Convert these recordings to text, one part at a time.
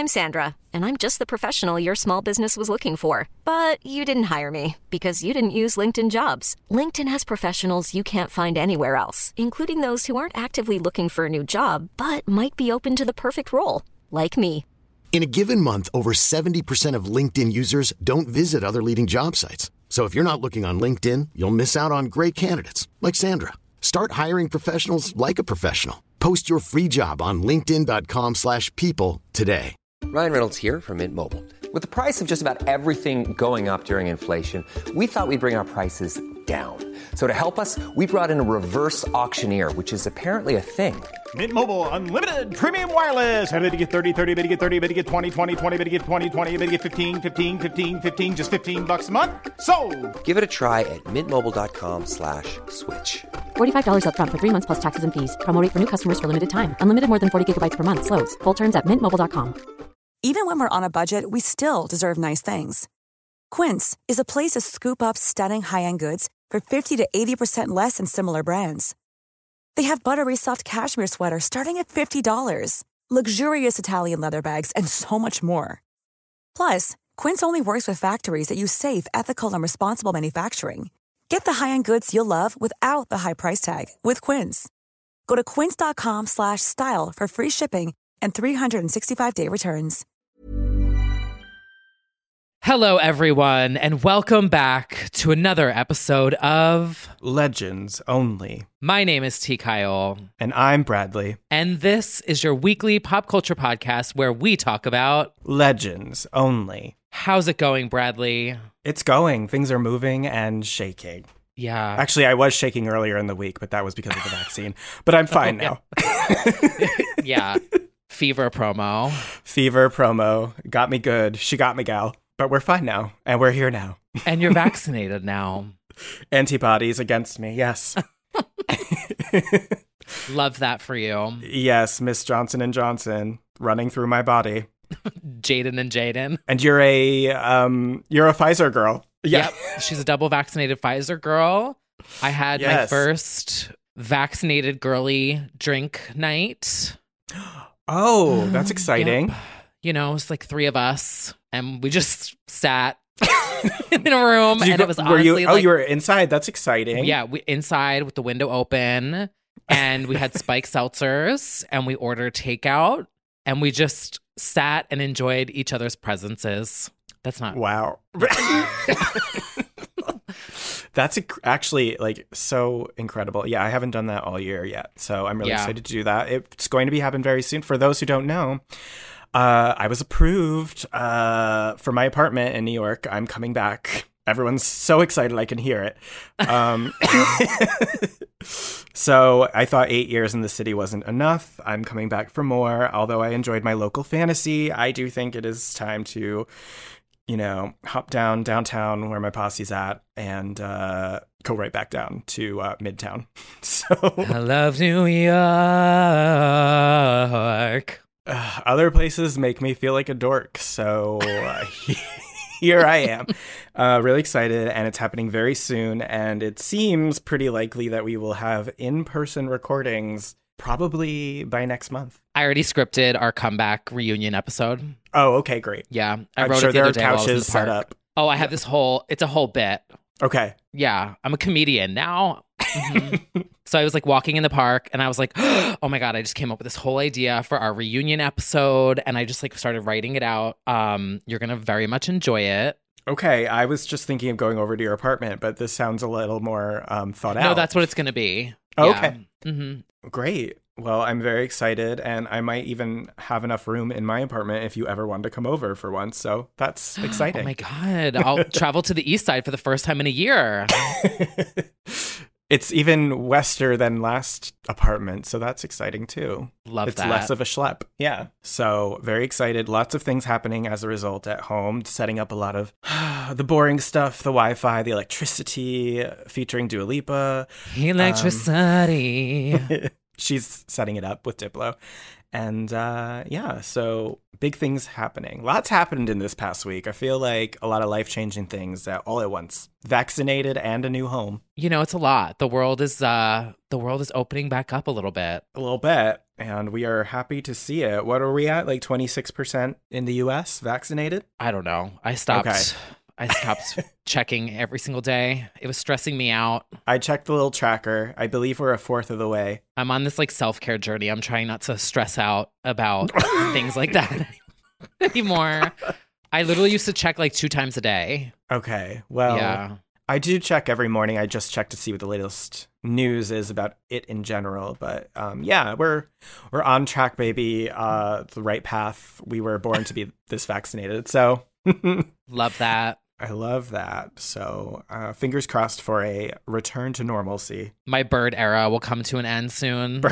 I'm Sandra, and I'm just the professional your small business was looking for. But you didn't hire me because you didn't use LinkedIn Jobs. LinkedIn has professionals you can't find anywhere else, including those who aren't actively looking for a new job, but might be open to the perfect role, like me. In a given month, over 70% of LinkedIn users don't visit other leading job sites. So if you're not looking on LinkedIn, you'll miss out on great candidates like Sandra. Start hiring professionals like a professional. Post your free job on linkedin.com/people today. Ryan Reynolds here from Mint Mobile. With the price of just about everything going up during inflation, we thought we'd bring our prices down. So to help us, we brought in a reverse auctioneer, which is apparently a thing. Mint Mobile Unlimited Premium Wireless. How to get 30, 30, bit to get 30, bit to get 20, 20, 20, bit to get 20, 20, bit to get 15, 15, 15, 15, just $15 a month? Sold! Give it a try at mintmobile.com/switch. $45 up front for 3 months plus taxes and fees. Promo rate for new customers for limited time. Unlimited more than 40 gigabytes per month. Slows full terms at mintmobile.com. Even when we're on a budget, we still deserve nice things. Quince is a place to scoop up stunning high-end goods for 50 to 80% less than similar brands. They have buttery soft cashmere sweaters starting at $50, luxurious Italian leather bags, and so much more. Plus, Quince only works with factories that use safe, ethical, and responsible manufacturing. Get the high-end goods you'll love without the high price tag with Quince. Go to quince.com/style for free shipping and 365-day returns. Hello, everyone, and welcome back to another episode of Legends Only. My name is T. Kyle. And I'm Bradley. And this is your weekly pop culture podcast where we talk about Legends Only. How's it going, Bradley? It's going. Things are moving and shaking. Yeah. Actually, I was shaking earlier in the week, but that was because of the vaccine. But I'm fine now. Yeah. Fever promo. Fever promo. Got me good. She got me, gal. But we're fine now, and we're here now. And you're vaccinated now. Antibodies against me, yes. Love that for you. Yes, Miss Johnson & Johnson running through my body. Jaden and Jaden. And you're a Pfizer girl. Yeah. Yep. She's a double vaccinated Pfizer girl. I had my first vaccinated girly drink night. Oh, that's exciting. Yep. You know, it's like 3 of us, and we just sat in a room, and it was honestly you were inside? That's exciting. Yeah, we inside with the window open, and we had spiked seltzers, and we ordered takeout, and we just sat and enjoyed each other's presences. That's not... Wow. That's actually like so incredible. Yeah, I haven't done that all year yet, so I'm really excited to do that. It's going to be happening very soon. For those who don't know, I was approved for my apartment in New York. I'm coming back. Everyone's so excited I can hear it. So I thought 8 years in the city wasn't enough. I'm coming back for more. Although I enjoyed my local fantasy, I do think it is time to, you know, hop downtown where my posse's at and go right back down to Midtown. So I love New York. Other places make me feel like a dork, so here I am. Really excited, and it's happening very soon, and it seems pretty likely that we will have in-person recordings probably by next month. I already scripted our comeback reunion episode. Oh, okay, great. Yeah, I'm sure there are couches set up. Oh, I have this it's a whole bit. Okay. Yeah, I'm a comedian now. Mm-hmm. So I was like walking in the park and I was like, oh my God, I just came up with this whole idea for our reunion episode. And I just like started writing it out. You're going to very much enjoy it. Okay. I was just thinking of going over to your apartment, but this sounds a little more thought out. No, that's what it's going to be. Oh, yeah. Okay. Mm-hmm. Great. Well, I'm very excited, and I might even have enough room in my apartment if you ever wanted to come over for once. So that's exciting. Oh my God. I'll travel to the east side for the first time in a year. It's even wester than last apartment, so that's exciting too. Love that. It's less of a schlep. Yeah. So very excited. Lots of things happening as a result at home, setting up a lot of the boring stuff, the Wi-Fi, the electricity, featuring Dua Lipa. Electricity. She's setting it up with Diplo. And so big things happening. Lots happened in this past week. I feel like a lot of life-changing things all at once. Vaccinated and a new home. You know, it's a lot. The world is opening back up a little bit. A little bit. And we are happy to see it. What are we at? Like 26% in the US vaccinated? I don't know. I stopped checking every single day. It was stressing me out. I checked the little tracker. I believe we're a fourth of the way. I'm on this like self-care journey. I'm trying not to stress out about things like that anymore. I literally used to check like 2 times a day. Okay. Well, yeah. I do check every morning. I just check to see what the latest news is about it in general. But we're on track, baby. The right path. We were born to be this vaccinated. So love that. I love that. So fingers crossed for a return to normalcy. My bird era will come to an end soon.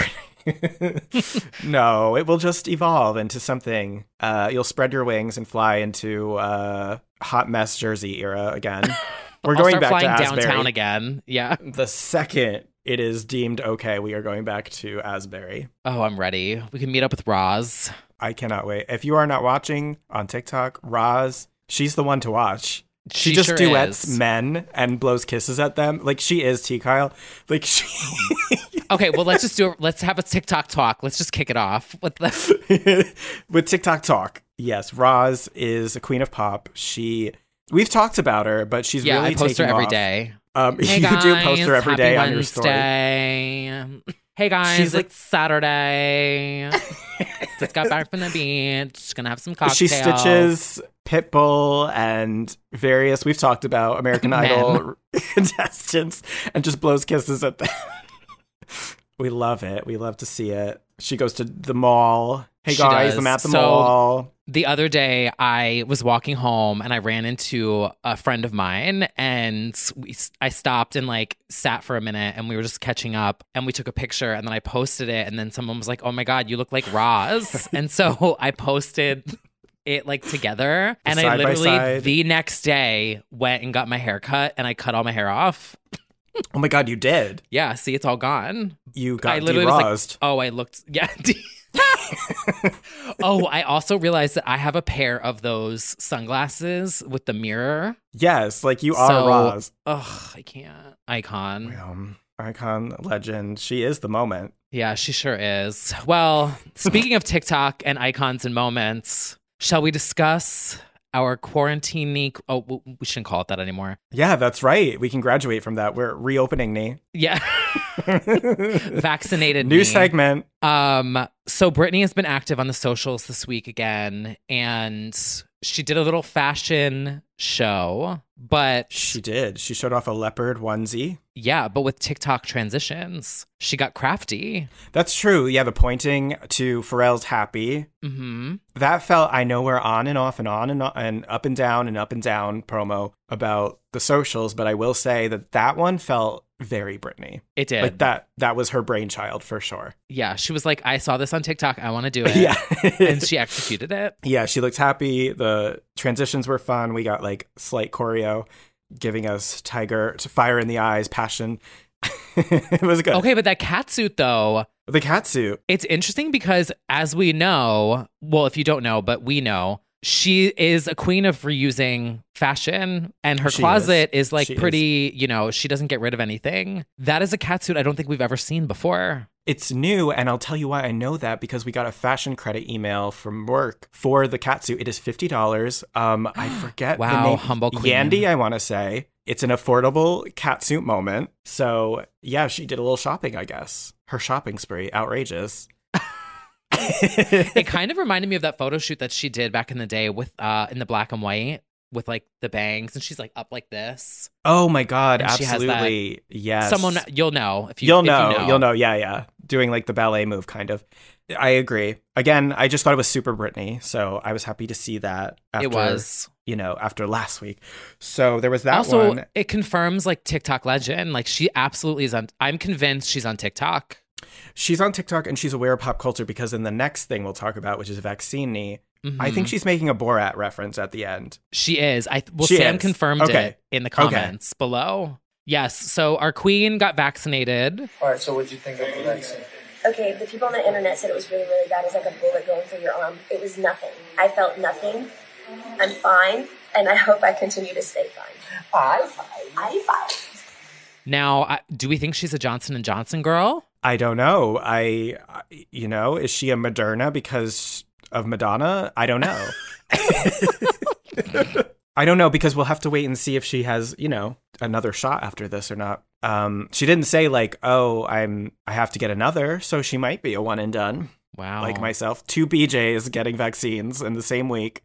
No, it will just evolve into something. You'll spread your wings and fly into hot mess Jersey era again. We're going back to Asbury. Downtown again. Yeah. The second it is deemed okay, we are going back to Asbury. Oh, I'm ready. We can meet up with Roz. I cannot wait. If you are not watching on TikTok, Roz, she's the one to watch. She just duets men and blows kisses at them. Like, she is T. Kyle. Like, she... Okay, well, let's just do it. Let's have a TikTok talk. Let's just kick it off with the... with TikTok talk. Yes, Roz is a queen of pop. We've talked about her, but she's really taking off. I post her every day. Hey guys, you do post her every day on your story. Hey guys, it's Saturday. Just got back from the beach. Gonna have some cocktails. She stitches Pitbull and various, we've talked about American Idol contestants, and just blows kisses at them. We love it. We love to see it. She goes to the mall. Hey guys, I'm at the mall. The other day, I was walking home and I ran into a friend of mine, and I stopped and like sat for a minute, and we were just catching up, and we took a picture, and then I posted it, and then someone was like, "Oh my God, you look like Roz," and so I posted it like together, and I literally the next day went and got my hair cut, and I cut all my hair off. Oh my God, you did? Yeah, see, it's all gone. You got de-rozed. I looked, yeah. Oh, I also realized that I have a pair of those sunglasses with the mirror. Yes, like you are Roz. Ugh, I can't. Icon. Icon, legend. She is the moment. Yeah, she sure is. Well, speaking of TikTok and icons and moments, shall we discuss our quarantine? Oh, we shouldn't call it that anymore. Yeah, that's right. We can graduate from that. We're reopening knee. Yeah. Vaccinated New segment. So Brittany has been active on the socials this week again, and she did a little fashion show, but she did. She showed off a leopard onesie. Yeah, but with TikTok transitions, she got crafty. That's true. Yeah, the pointing to Pharrell's Happy. Mm-hmm. That felt, I know we're on and off and on and on and up and down promo about the socials, but I will say that one felt very Brittany. It did. Like that was her brainchild for sure. Yeah, she was like, I saw this on TikTok, I want to do it. Yeah. And she executed it. Yeah, she looked happy. The transitions were fun. We got like slight choreo giving us tiger fire in the eyes, passion. It was good. Okay, but that catsuit though. The catsuit. It's interesting because as we know, well, if you don't know, but we know, she is a queen of reusing fashion, and her closet is like pretty, she doesn't get rid of anything. That is a catsuit I don't think we've ever seen before. It's new, and I'll tell you why I know that, because we got a fashion credit email from work for the catsuit. It is $50. I forget the name. Humble queen. Yandy, I want to say. It's an affordable catsuit moment. So, yeah, she did a little shopping, I guess. Her shopping spree, outrageous. It kind of reminded me of that photo shoot that she did back in the day with in the black and white with like the bangs, and she's like up like this. Oh my God, and absolutely. Yes. Someone you'll know if you You'll know. Yeah. Doing like the ballet move kind of. I agree. Again, I just thought it was super Britney, so I was happy to see that after last week. So there was that also, one. It confirms like TikTok legend. Like she absolutely is I'm convinced she's on TikTok. She's on TikTok and she's aware of pop culture, because in the next thing we'll talk about, which is Vaccini, I think she's making a Borat reference at the end. She is. Sam confirmed it in the comments below. Yes. So our queen got vaccinated. All right. So what did you think of the vaccine? okay, the people on the internet said it was really, really bad. It was like a bullet going through your arm. It was nothing. I felt nothing. I'm fine, and I hope I continue to stay fine. I'm fine. Now, do we think she's a Johnson & Johnson girl? I don't know. Is she a Moderna because of Madonna? I don't know. I don't know, because we'll have to wait and see if she has, another shot after this or not. She didn't say like, oh, I have to get another, so she might be a one and done. Wow. Like myself. 2 BJs getting vaccines in the same week.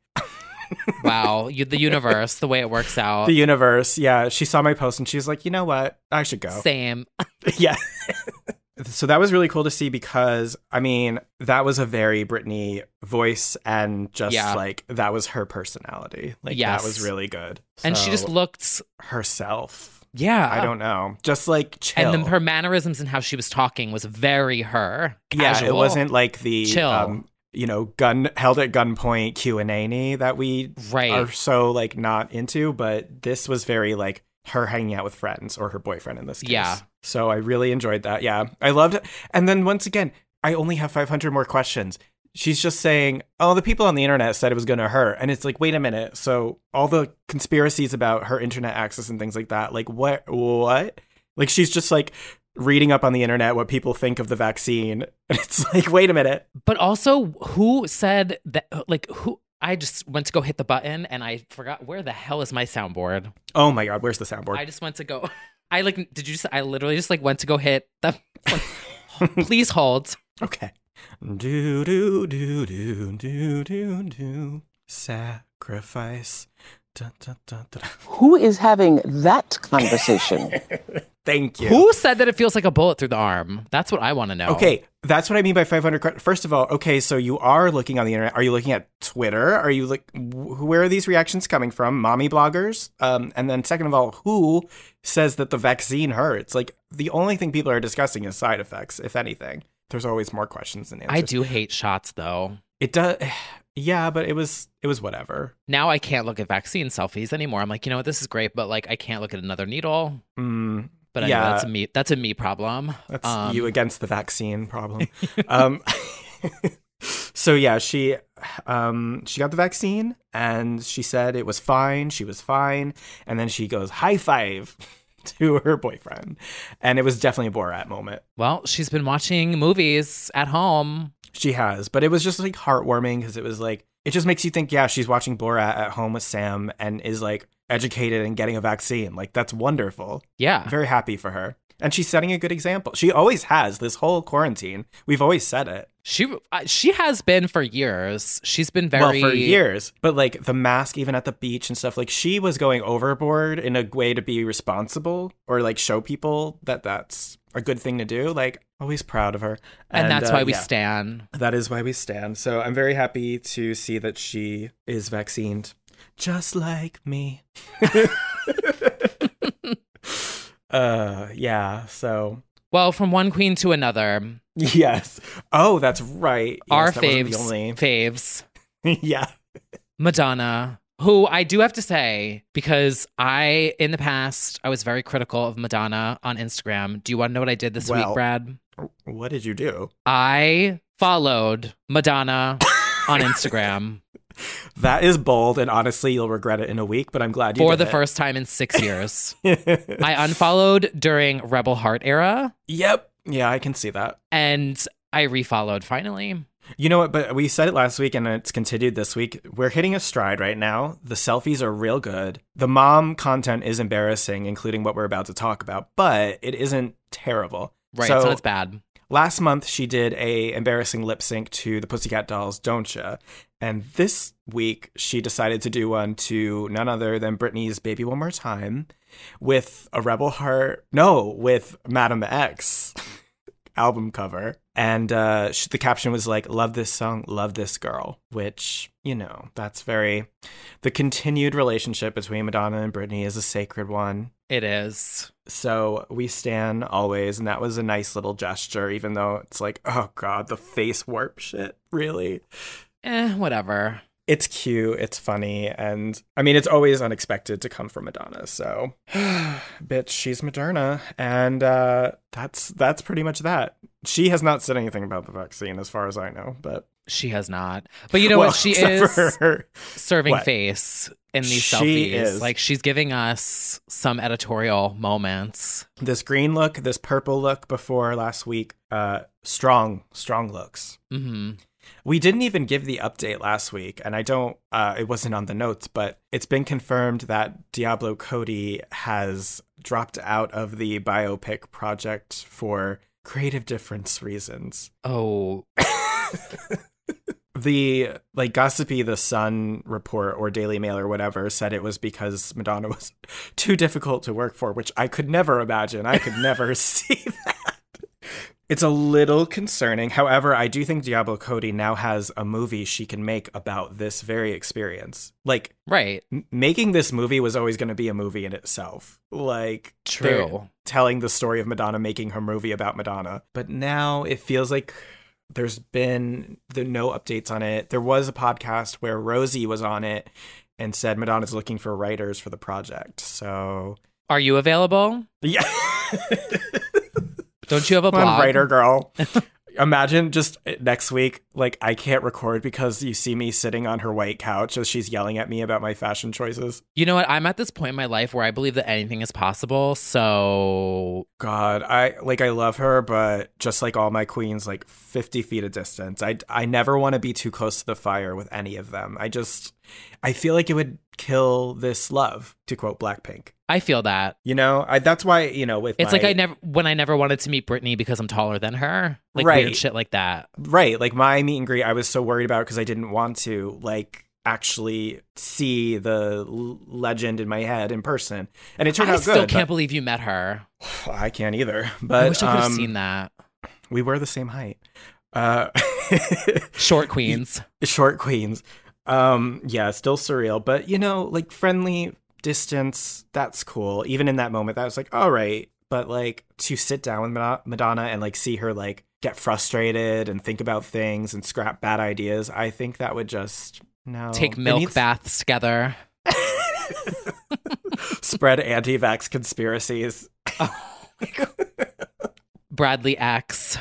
Wow. The universe, the way it works out. The universe, yeah. She saw my post and she's like, you know what? I should go. Same. Yeah. So that was really cool to see because, that was a very Britney voice and just like, that was her personality. Like, that was really good. And she just looked herself. Yeah. I don't know. Just like chill. And then her mannerisms and how she was talking was very her. Casual. Yeah, it wasn't like the chill. Gun held at gunpoint Q&A that we are so like not into, but this was very like her hanging out with friends, or her boyfriend in this case. Yeah. So I really enjoyed that. Yeah, I loved it. And then once again, I only have 500 more questions. She's just saying, oh, the people on the internet said it was going to hurt. And it's like, wait a minute. So all the conspiracies about her internet access and things like that, like what? Like she's just like reading up on the internet what people think of the vaccine. And it's like, wait a minute. But also, who said that, like, who? I just went to go hit the button and I forgot, where the hell is my soundboard? Oh my God, where's the soundboard? I just went to go, I literally just like went to go hit the, please hold. Okay. Do, do, do, do, do, do, do. Sacrifice. Dun, dun, dun, dun. Who is having that conversation? Thank you. Who said that it feels like a bullet through the arm? That's what I want to know. Okay, that's what I mean by 500. First of all, okay, so you are looking on the internet. Are you looking at Twitter? Are you like, where are these reactions coming from? Mommy bloggers? And then second of all, who says that the vaccine hurts? Like, the only thing people are discussing is side effects, if anything. There's always more questions than answers. I do hate shots, though. It does. Yeah, but it was whatever. Now I can't look at vaccine selfies anymore. I'm like, you know what, this is great, but like I can't look at another needle. But anyway, yeah, that's a me problem. That's you against the vaccine problem. So yeah, she got the vaccine and she said it was fine. She was fine, and then she goes high five to her boyfriend, and it was definitely a Borat moment. Well, she's been watching movies at home. She has, but it was just like heartwarming because it was like, it just makes you think, yeah, she's watching Borat at home with Sam and is like educated and getting a vaccine. Like, that's wonderful. Yeah. I'm very happy for her. And she's setting a good example. She always has this whole quarantine. We've always said it. She has been for years. She's been very... Well, for years. But like the mask, even at the beach and stuff, like she was going overboard in a way to be responsible or like show people that that's a good thing to do. Like, always proud of her. And that's why we stan. That is why we stan. So I'm very happy to see that she is vaccinated. Just like me. Yeah, so. Well, from one queen to another. Yes. Oh, that's right. Yes, our faves. Yeah. Madonna, who I do have to say, because in the past, I was very critical of Madonna on Instagram. Do you want to know what I did this week, Brad? What did you do? I followed Madonna on Instagram. That is bold, and honestly, you'll regret it in a week, but I'm glad you did it. For the first time in 6 years. I unfollowed during Rebel Heart era. Yep. Yeah, I can see that. And I refollowed finally. You know what? But we said it last week, and it's continued this week. We're hitting a stride right now. The selfies are real good. The mom content is embarrassing, including what we're about to talk about, but it isn't terrible. Right, so it's bad. Last month, she did a embarrassing lip sync to the Pussycat Dolls' Don't Ya? And this week, she decided to do one to none other than Britney's Baby One More Time with with Madam X album cover. And the caption was like, love this song, love this girl, which, that's very... The continued relationship between Madonna and Britney is a sacred one. It is. So we stan always, and that was a nice little gesture, even though it's like, oh God, the face warp shit, really? Whatever. It's cute, it's funny, and I mean, it's always unexpected to come from Madonna. So, bitch, she's Moderna, and that's pretty much that. She has not said anything about the vaccine, as far as I know, but she has not. But you know what? She is serving face in these she selfies. Is. Like, she's giving us some editorial moments. This green look, this purple look before last week, strong looks. Mm-hmm. We didn't even give the update last week, and it wasn't on the notes, but it's been confirmed that Diablo Cody has dropped out of the biopic project for creative difference reasons. Oh. The Gossipy The Sun report or Daily Mail or whatever said it was because Madonna was too difficult to work for, which I could never imagine. I could never see that. It's a little concerning. However, I do think Diablo Cody now has a movie she can make about this very experience. Like, right. Making this movie was always going to be a movie in itself. Like, true. Telling the story of Madonna, making her movie about Madonna. But now it feels like there's been no updates on it. There was a podcast where Rosie was on it and said Madonna's looking for writers for the project. So, are you available? Yeah. Don't you have a blog? Writer girl. Imagine just next week, like, I can't record because you see me sitting on her white couch as she's yelling at me about my fashion choices. You know what? I'm at this point in my life where I believe that anything is possible. So, God, I love her, but just like all my queens, like 50 feet of distance. I never want to be too close to the fire with any of them. I feel like it would kill this love, to quote Blackpink. I feel that. You know, that's why, you know, with it's like I never wanted to meet Britney because I'm taller than her. Like, right. Weird shit like that. Right. Like, my meet and greet, I was so worried about because I didn't want to, like, actually see the legend in my head in person. And it turned out good. I still can't believe you met her. I can't either. But I wish I could have seen that. We were the same height. Short queens. Short queens. Yeah, still surreal. But, you know, like, friendly distance, that's cool. Even in that moment, that was like, all right. But, like, to sit down with Madonna and, like, see her, like, get frustrated and think about things and scrap bad ideas, I think that would just, no. Take milk baths together. Spread anti-vax conspiracies. Oh my God. Bradley X.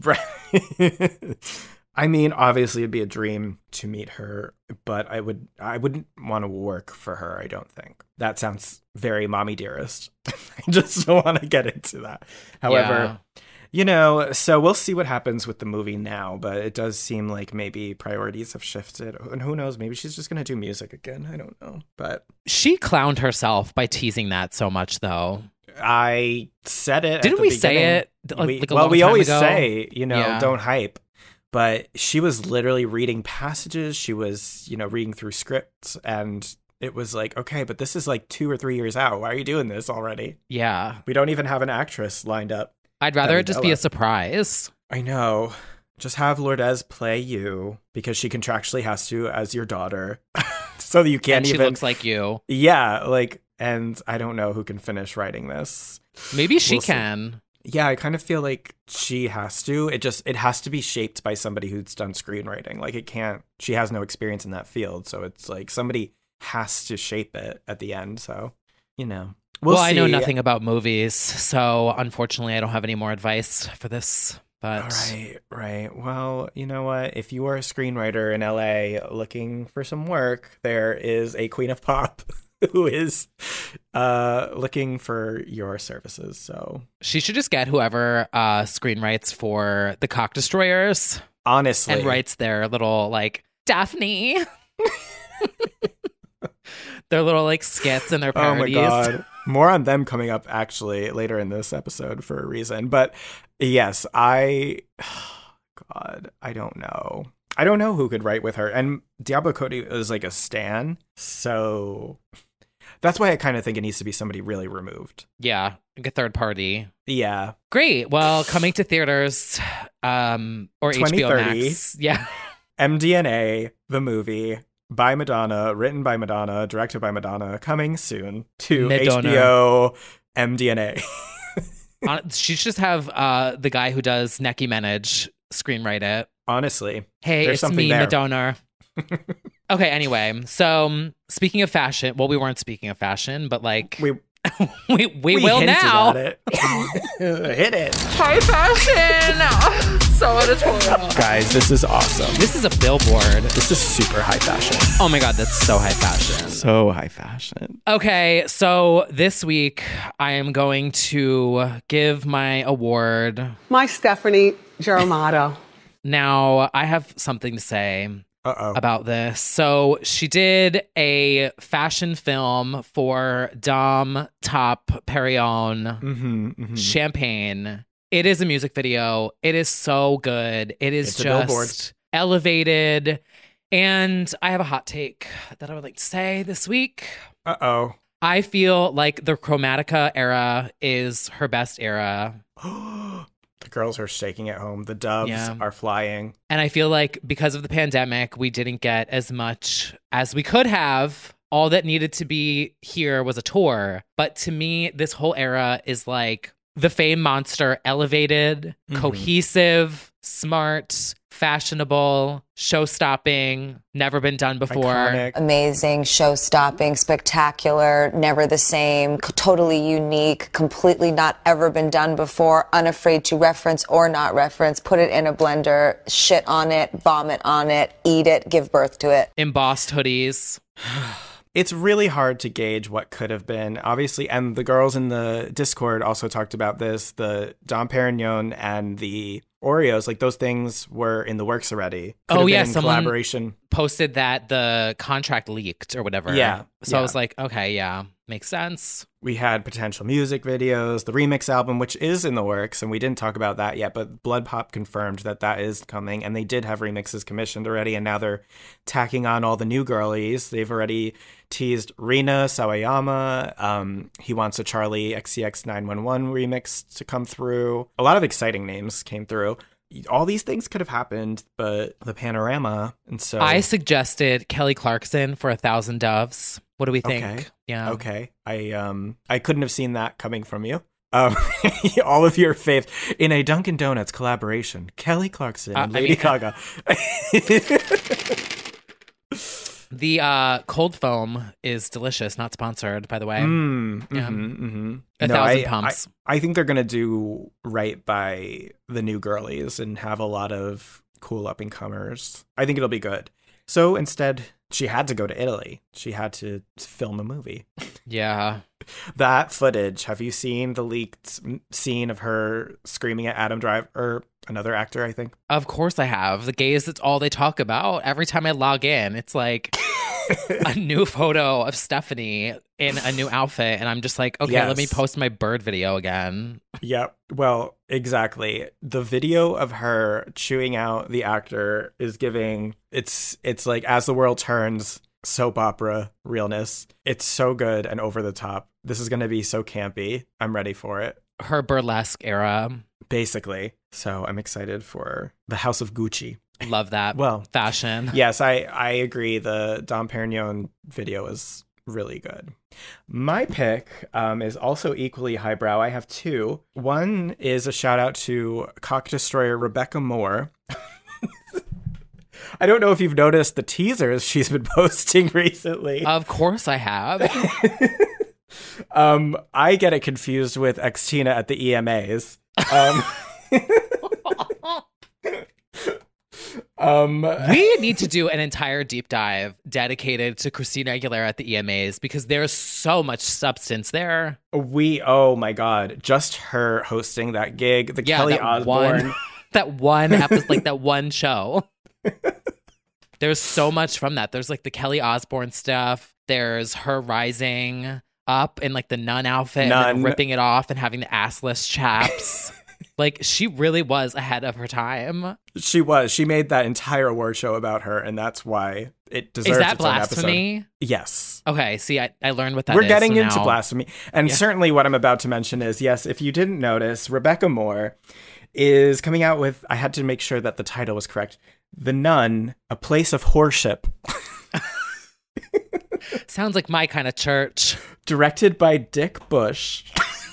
I mean, obviously it'd be a dream to meet her, but I wouldn't want to work for her, I don't think. That sounds very mommy dearest. I just don't want to get into that. However, you know, so we'll see what happens with the movie now, but it does seem like maybe priorities have shifted. And who knows, maybe she's just going to do music again. I don't know. But she clowned herself by teasing that so much, though. I said it. Didn't we say it? We always say, you know, don't hype. But she was literally reading passages. She was, you know, reading through scripts. And it was like, okay, but this is like 2 or 3 years out. Why are you doing this already? Yeah. We don't even have an actress lined up. I'd rather it just be a surprise. I know. Just have Lourdes play you because she contractually has to as your daughter. So you can't and even. She looks like you. Yeah. Like, and I don't know who can finish writing this. Maybe she can. See. Yeah, I kind of feel like she has to. It has to be shaped by somebody who's done screenwriting. Like, it can't, she has no experience in that field. So it's like somebody has to shape it at the end. So, you know. We'll see. I know nothing about movies. So unfortunately, I don't have any more advice for this. But Right. Well, you know what? If you are a screenwriter in LA looking for some work, there is a Queen of Pop who is looking for your services. So she should just get whoever screenwrites for the Cock Destroyers. Honestly. And writes their little, like, Daphne. Their little, like, skits and their parodies. Oh my God. More on them coming up actually later in this episode for a reason. But yes, God, I don't know. I don't know who could write with her. And Diablo Cody is like a stan. So that's why I kind of think it needs to be somebody really removed. Yeah, like a third party. Yeah. Great. Well, coming to theaters or HBO Max. Yeah. MDNA, the movie. By Madonna, written by Madonna, directed by Madonna, coming soon to Madonna. HBO MDNA. She should just have the guy who does Nicki Minaj screenwrite it. Honestly. Hey, it's me, there. Madonna. Okay, anyway, so speaking of fashion, well, we weren't speaking of fashion, but like we will now. At it. Hit it. High fashion. So editorial. Guys, this is awesome. This is a billboard. This is super high fashion. Oh my God, that's so high fashion. So high fashion. Okay, so this week I am going to give my award. My Stephanie Germano. Now, I have something to say about this. So she did a fashion film for Dom Top Perignon Champagne. It is a music video. It is so good. It's just elevated. And I have a hot take that I would like to say this week. I feel like the Chromatica era is her best era. The girls are shaking at home. The doves are flying. And I feel like because of the pandemic, we didn't get as much as we could have. All that needed to be here was a tour. But to me, this whole era is like the Fame Monster elevated, cohesive, smart, fashionable, show-stopping, never been done before. Iconic. Amazing, show-stopping, spectacular, never the same, totally unique, completely not ever been done before, unafraid to reference or not reference, put it in a blender, shit on it, vomit on it, eat it, give birth to it. Embossed hoodies. It's really hard to gauge what could have been, obviously. And the girls in the Discord also talked about this. The Dom Perignon and the Oreos, like those things were in the works already. Someone collaboration posted that the contract leaked or whatever. Yeah. So I was like, okay, yeah, makes sense. We had potential music videos, the remix album, which is in the works, and we didn't talk about that yet, but Blood Pop confirmed that that is coming, and they did have remixes commissioned already, and now they're tacking on all the new girlies. They've already teased Rina Sawayama. He wants a Charlie XCX 911 remix to come through. A lot of exciting names came through. All these things could have happened, but the panorama, and so... I suggested Kelly Clarkson for 1,000 Doves. What do we think? Okay. Yeah. Okay. I couldn't have seen that coming from you. All of your faith in a Dunkin' Donuts collaboration. Kelly Clarkson and Lady Gaga. The cold foam is delicious. Not sponsored, by the way. 1,000 pumps. I think they're gonna do right by the new girlies and have a lot of cool up and comers. I think it'll be good. So instead, she had to go to Italy. She had to film a movie. Yeah. That footage, have you seen the leaked scene of her screaming at Adam Driver, or another actor, I think? Of course I have. The gays, it's all they talk about. Every time I log in, it's like a new photo of Stephanie in a new outfit. And I'm just like, okay, let me post my bird video again. Yep. Well, exactly. The video of her chewing out the actor is giving, it's like As the World Turns soap opera realness. It's so good and over the top. This is going to be so campy. I'm ready for it. Her burlesque era. Basically. So I'm excited for the House of Gucci. Love that. Well, fashion. Yes, I agree. The Dom Perignon video is really good. My pick is also equally highbrow. I have two. One is a shout out to cock destroyer Rebecca Moore. I don't know if you've noticed the teasers she's been posting recently. Of course I have. I get it confused with Xtina at the EMAs. We need to do an entire deep dive dedicated to Christina Aguilera at the EMAs because there's so much substance there. Oh my God, just her hosting that gig, the Kelly Osbourne. That one episode, like that one show. There's so much from that. There's like the Kelly Osbourne stuff. There's her rising up in like the nun outfit and then ripping it off and having the assless chaps. Like, she really was ahead of her time. She was. She made that entire award show about her, and that's why it deserves its own episode. Is that blasphemy? Yes. Okay, see, I learned what that is. We're getting into blasphemy. And certainly what I'm about to mention is, yes, if you didn't notice, Rebecca Moore is coming out with, I had to make sure that the title was correct, The Nun, A Place of Worship. Sounds like my kind of church. Directed by Dick Bush.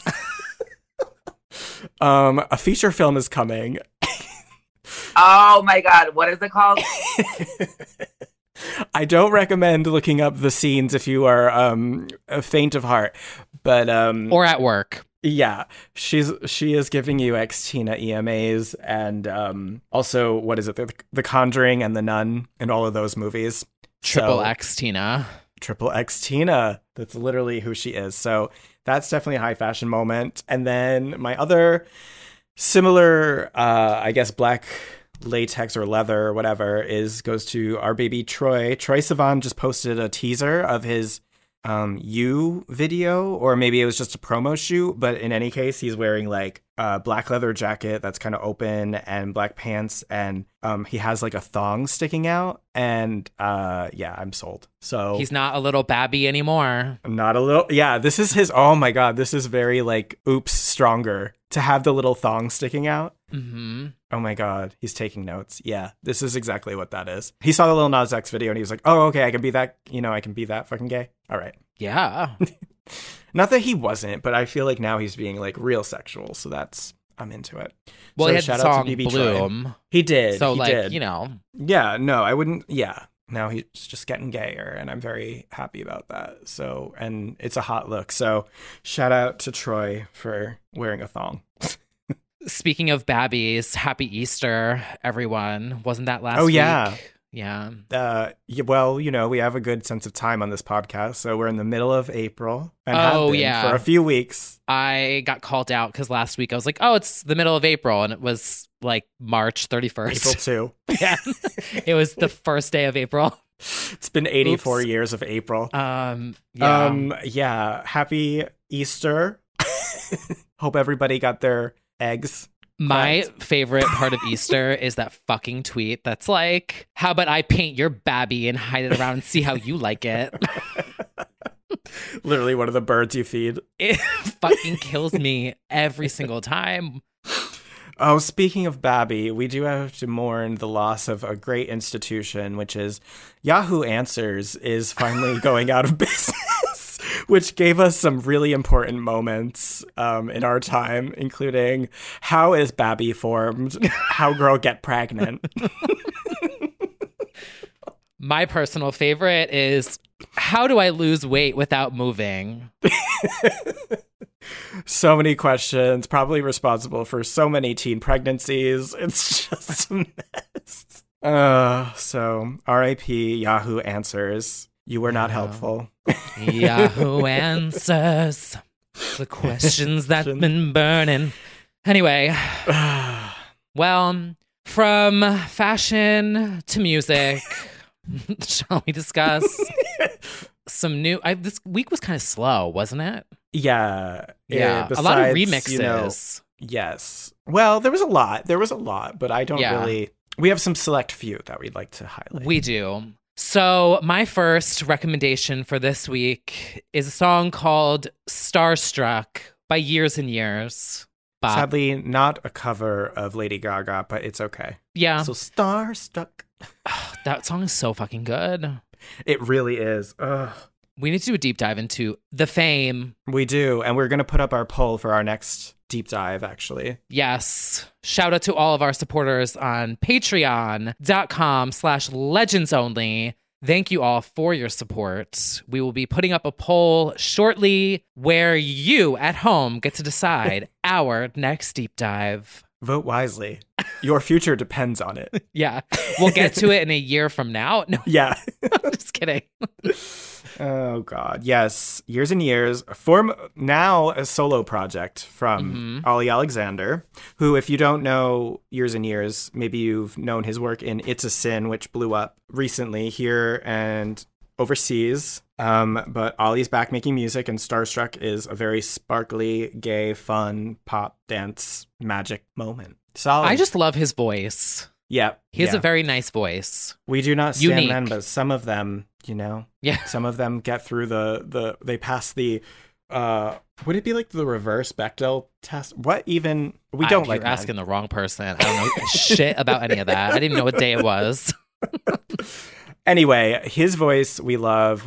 A feature film is coming. Oh my God, what is it called? I don't recommend looking up the scenes if you are faint of heart, but or at work. Yeah, she is giving you ex-Tina EMAs and also, what is it? The Conjuring and The Nun and all of those movies. Triple X Tina. Triple X Tina. That's literally who she is. So that's definitely a high fashion moment. And then my other similar, I guess, black latex or leather or whatever goes to our baby Troye. Troye Sivan just posted a teaser of his You video, or maybe it was just a promo shoot, but in any case, he's wearing like a black leather jacket that's kind of open and black pants, and he has like a thong sticking out, and yeah, I'm sold. So he's not a little babby anymore. Not a little. Yeah, this is his. Oh my god, this is very like Oops Stronger to have the little thong sticking out. Mm-hmm. Oh my god, he's taking notes. Yeah, this is exactly what that is. He saw the Lil Nas X video and he was like, "Oh, okay, I can be that. I can be that fucking gay. All right." Yeah. Not that he wasn't, but I feel like now he's being like real sexual. So I'm into it. Well, so he had shout the song out to BB Bloom. Troy. He did. So he like, did. Yeah, no, I wouldn't. Yeah. Now he's just getting gayer, and I'm very happy about that. So, and it's a hot look. So shout out to Troy for wearing a thong. Speaking of babbies, happy Easter, everyone. Wasn't that last week? Oh, yeah. Yeah. Well, we have a good sense of time on this podcast. So we're in the middle of April and for a few weeks. I got called out because last week I was like, oh, it's the middle of April. And it was like March 31st. April 2. Yeah. It was the first day of April. It's been 84 years of April. Yeah. Happy Easter. Hope everybody got their eggs. My favorite part of Easter is that fucking tweet that's like, how about I paint your babby and hide it around and see how you like it? Literally one of the birds you feed. It fucking kills me every single time. Oh, speaking of Babby, we do have to mourn the loss of a great institution, which is Yahoo Answers is finally going out of business, which gave us some really important moments in our time, including how is Babby formed, how girl get pregnant. My personal favorite is how do I lose weight without moving? So many questions, probably responsible for so many teen pregnancies. It's just a mess. So R.I.P. Yahoo Answers. You were not helpful. Yahoo Answers. The questions that have been burning. Anyway. Well, from fashion to music, shall we discuss some new... this week was kind of slow, wasn't it? Yeah. Besides, a lot of remixes. Yes. Well, there was a lot, but I don't really... We have some select few that we'd like to highlight. We do. So my first recommendation for this week is a song called Starstruck by Years and Years. Bop. Sadly, not a cover of Lady Gaga, but it's okay. Yeah. So Starstruck. That song is so fucking good. It really is. Ugh. We need to do a deep dive into the fame. We do. And we're going to put up our poll for our next deep dive, actually. Yes. Shout out to all of our supporters on patreon.com/legendsonly. Thank you all for your support. We will be putting up a poll shortly where you at home get to decide our next deep dive. Vote wisely. Your future depends on it. Yeah. We'll get to it in a year from now. No. Yeah. Just kidding. Oh, God. Yes. Years and Years. Form now a solo project from Ollie Alexander, who, if you don't know Years and Years, maybe you've known his work in It's a Sin, which blew up recently here and overseas. But Ollie's back making music, and Starstruck is a very sparkly, gay, fun, pop, dance, magic moment. Solid. I just love his voice. Yeah. He has a very nice voice. We do not stand them, but some of them, yeah, some of them get through they pass the, would it be like the reverse Bechdel test? What even? We don't like You're asking the wrong person. I don't know shit about any of that. I didn't even know what day it was. Anyway, his voice, we love.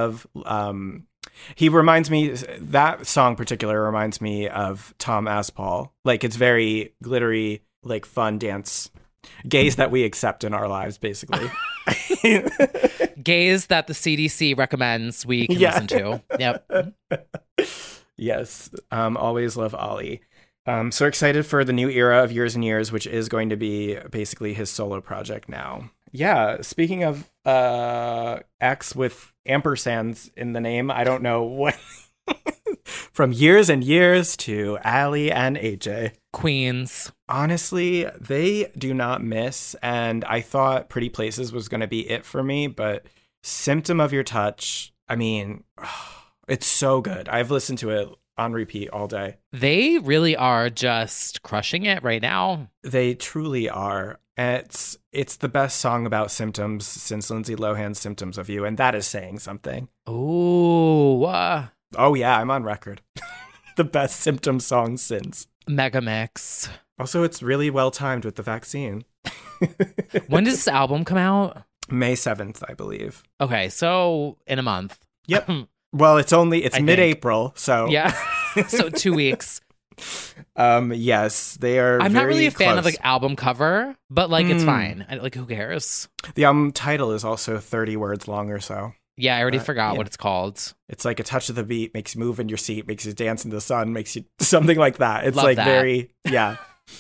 He reminds me, that song particular reminds me of Tom Aspal. Like, it's very glittery, like fun dance gays that we accept in our lives, basically. Gays that the CDC recommends we can listen to. Yep. Yes. Always love Ollie. So excited for the new era of Years and Years, which is going to be basically his solo project now. Yeah. Speaking of X with ampersands in the name, I don't know what. From Years and Years to Allie and AJ. Queens. Honestly, they do not miss. And I thought Pretty Places was going to be it for me, but Symptom of Your Touch, I mean, it's so good. I've listened to it on repeat all day. They really are just crushing it right now. They truly are. It's the best song about symptoms since Lindsay Lohan's Symptoms of You, and that is saying something. Ooh. Oh, yeah, I'm on record. The best symptom song since. Mega Mix. Also, it's really well timed with the vaccine. When does this album come out? May 7th, I believe. Okay, so in a month. Yep. Well, it's mid-April, so. Yeah, so 2 weeks. Yes, they are. I'm not really a fan close. of like album cover, but like it's fine. Like who cares? The album title is also 30 words long or so. Yeah, I already forgot what it's called. It's like a touch of the beat, makes you move in your seat, makes you dance in the sun, makes you something like that. It's Love like that. very, yeah.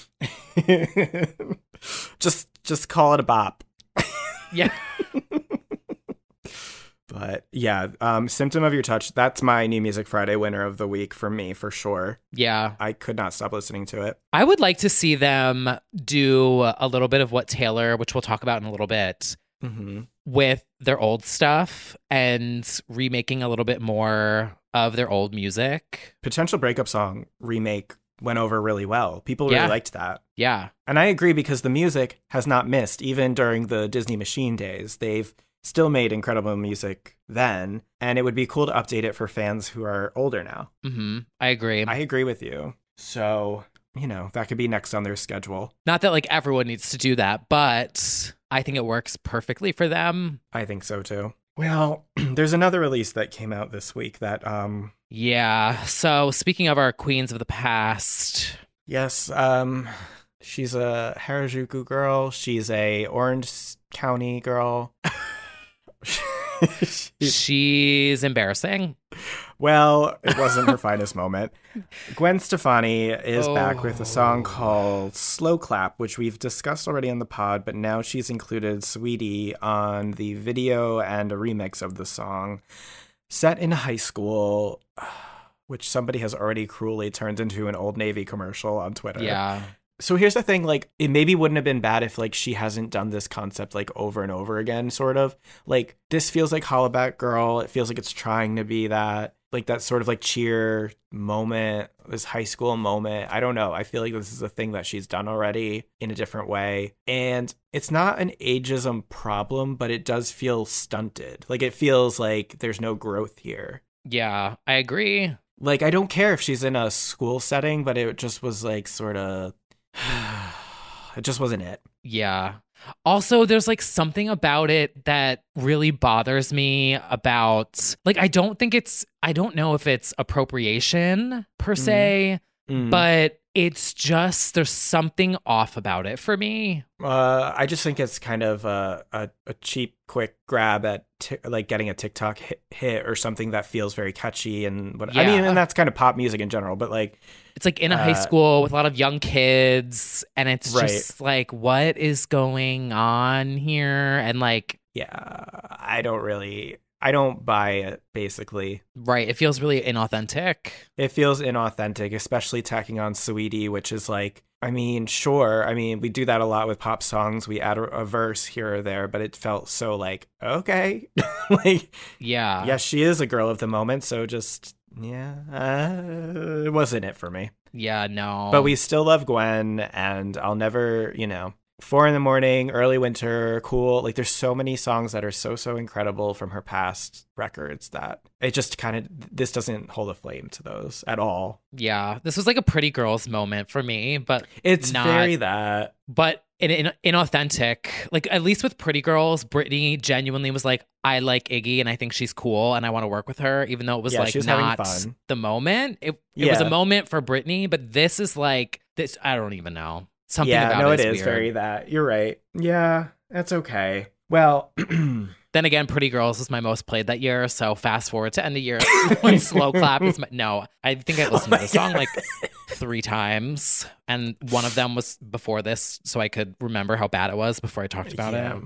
just call it a bop. Yeah. But yeah, Symptom of Your Touch, that's my New Music Friday winner of the week for me, for sure. Yeah. I could not stop listening to it. I would like to see them do a little bit of what Taylor, which we'll talk about in a little bit, with their old stuff and remaking a little bit more of their old music. Potential Breakup Song remake went over really well. People really liked that. Yeah. And I agree because the music has not missed, even during the Disney Machine days. They've still made incredible music then, and it would be cool to update it for fans who are older now. I agree. I agree with you. So, that could be next on their schedule. Not that like everyone needs to do that, but I think it works perfectly for them. I think so too. Well, there's another release that came out this week that Yeah. So speaking of our queens of the past. Yes, she's a Harajuku girl. She's a Orange County girl. She's embarrassing. Well, it wasn't her finest moment. Gwen Stefani is back with a song called Slow Clap, which we've discussed already on the pod, but now she's included Sweetie on the video and a remix of the song set in high school, which somebody has already cruelly turned into an Old Navy commercial on Twitter. Yeah. So here's the thing, like, it maybe wouldn't have been bad if, like, she hasn't done this concept, like, over and over again, sort of. Like, this feels like Hollaback Girl. It feels like it's trying to be that, like, that sort of, like, cheer moment, this high school moment. I don't know. I feel like this is a thing that she's done already in a different way. And it's not an ageism problem, but it does feel stunted. Like, it feels like there's no growth here. Yeah, I agree. Like, I don't care if she's in a school setting, but it just was, like, sort of... it just wasn't it. Yeah. Also, there's like something about it that really bothers me about, like, I don't know if it's appropriation per se, but it's just, there's something off about it for me. I just think it's kind of a cheap, quick grab at like getting a TikTok hit or something that feels very catchy and what I mean, and that's kind of pop music in general, but like it's like in a high school with a lot of young kids, and it's just like, what is going on here? And like, yeah, I don't buy it, basically. Right. It feels really inauthentic. It feels inauthentic, especially tacking on Sweetie, which is like, I mean, sure. I mean, we do that a lot with pop songs. We add a verse here or there, but it felt so like, okay. Like, yeah. Yes, she is a girl of the moment. So just, it wasn't it for me. Yeah, no. But we still love Gwen, and I'll never, 4 a.m, early winter, cool. Like, there's so many songs that are so incredible from her past records that it just kind of, this doesn't hold a flame to those at all. Yeah, this was like a Pretty Girls moment for me, but it's not, very that. But inauthentic. Like, at least with Pretty Girls, Britney genuinely was like, I like Iggy and I think she's cool and I want to work with her, even though it was like not the moment. It was a moment for Britney, but this is like this. I don't even know. Something about it is is weird. very that. You're right. Yeah, that's okay. Well, then again, Pretty Girls was my most played that year. So fast forward to end of year, when Slow Clap is no. I think I listened to the song like 3 times, and one of them was before this, so I could remember how bad it was before I talked about it.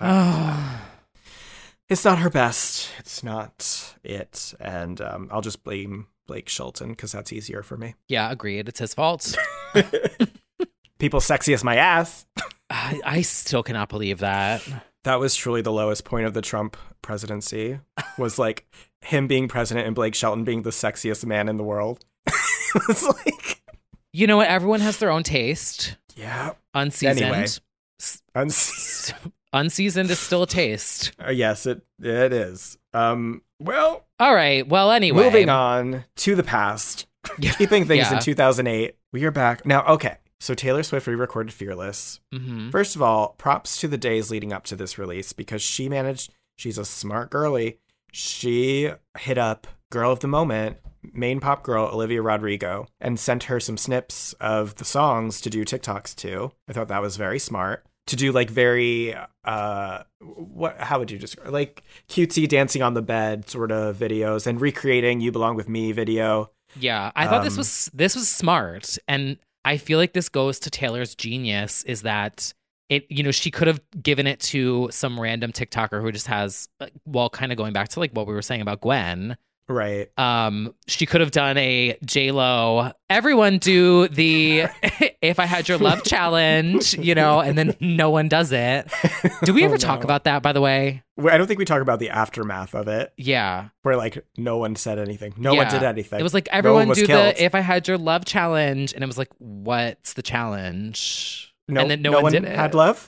It's not her best. It's not it, and I'll just blame Blake Shelton because that's easier for me. Yeah, agreed. It's his fault. People sexy as my ass. I still cannot believe that. That was truly the lowest point of the Trump presidency, was like him being president and Blake Shelton being the sexiest man in the world. It's like, you know what? Everyone has their own taste. Yeah. Unseasoned. Anyway. Unseasoned is still a taste. Yes, it is. Well. All right. Well, anyway. Moving on to the past. Keeping things in 2008. We are back. Now, okay. So Taylor Swift re-recorded Fearless. Mm-hmm. First of all, props to the days leading up to this release, because she's a smart girly. She hit up Girl of the Moment, main pop girl Olivia Rodrigo, and sent her some snips of the songs to do TikToks to. I thought that was very smart. To do like very, how would you describe, like cutesy dancing on the bed sort of videos, and recreating You Belong With Me video. Yeah, I thought this was smart. And I feel like this goes to Taylor's genius, is that it, she could have given it to some random TikToker who just has, well, kind of going back to like what we were saying about Gwen. Right. She could have done a J-Lo, everyone do the If I Had Your Love challenge, and then no one does it. Do we ever talk about that, by the way? I don't think we talk about the aftermath of it. Yeah. Where like no one said anything. No one did anything. It was like, everyone do the If I Had Your Love challenge. And it was like, what's the challenge? No, and then no one did it. Had love?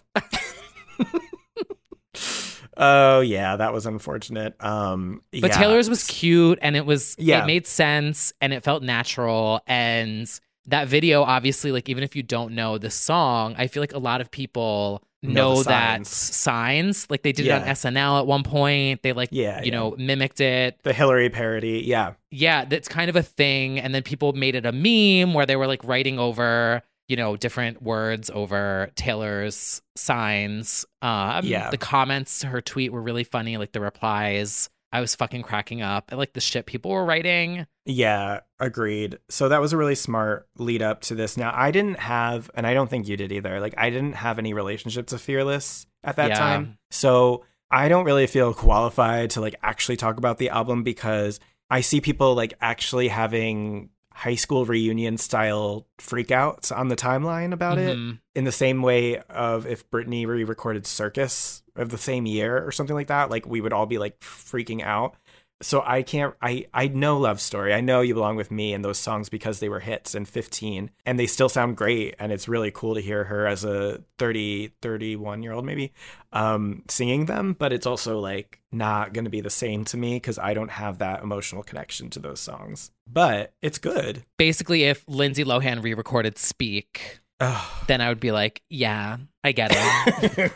Oh yeah, that was unfortunate. But Taylor's was cute, and it made sense, and it felt natural. And that video, obviously, like even if you don't know the song, I feel like a lot of people know that signs. Like they did it on SNL at one point. They mimicked it. The Hillary parody, yeah, that's kind of a thing. And then people made it a meme where they were like writing over, different words over Taylor's signs. The comments to her tweet were really funny. Like the replies, I was fucking cracking up. And like the shit people were writing. Yeah, agreed. So that was a really smart lead up to this. Now, I didn't have, and I don't think you did either, like I didn't have any relationships with Fearless at that time. So I don't really feel qualified to like actually talk about the album, because I see people like actually having high school reunion style freakouts on the timeline about it, in the same way of if Britney re-recorded Circus of the same year or something like that, like we would all be like freaking out. So I know Love Story. I know You Belong With Me and those songs because they were hits in 15, and they still sound great. And it's really cool to hear her as a 31-year-old maybe singing them. But it's also like not going to be the same to me because I don't have that emotional connection to those songs. But it's good. Basically, if Lindsay Lohan re-recorded Speak, then I would be like, yeah, I get it.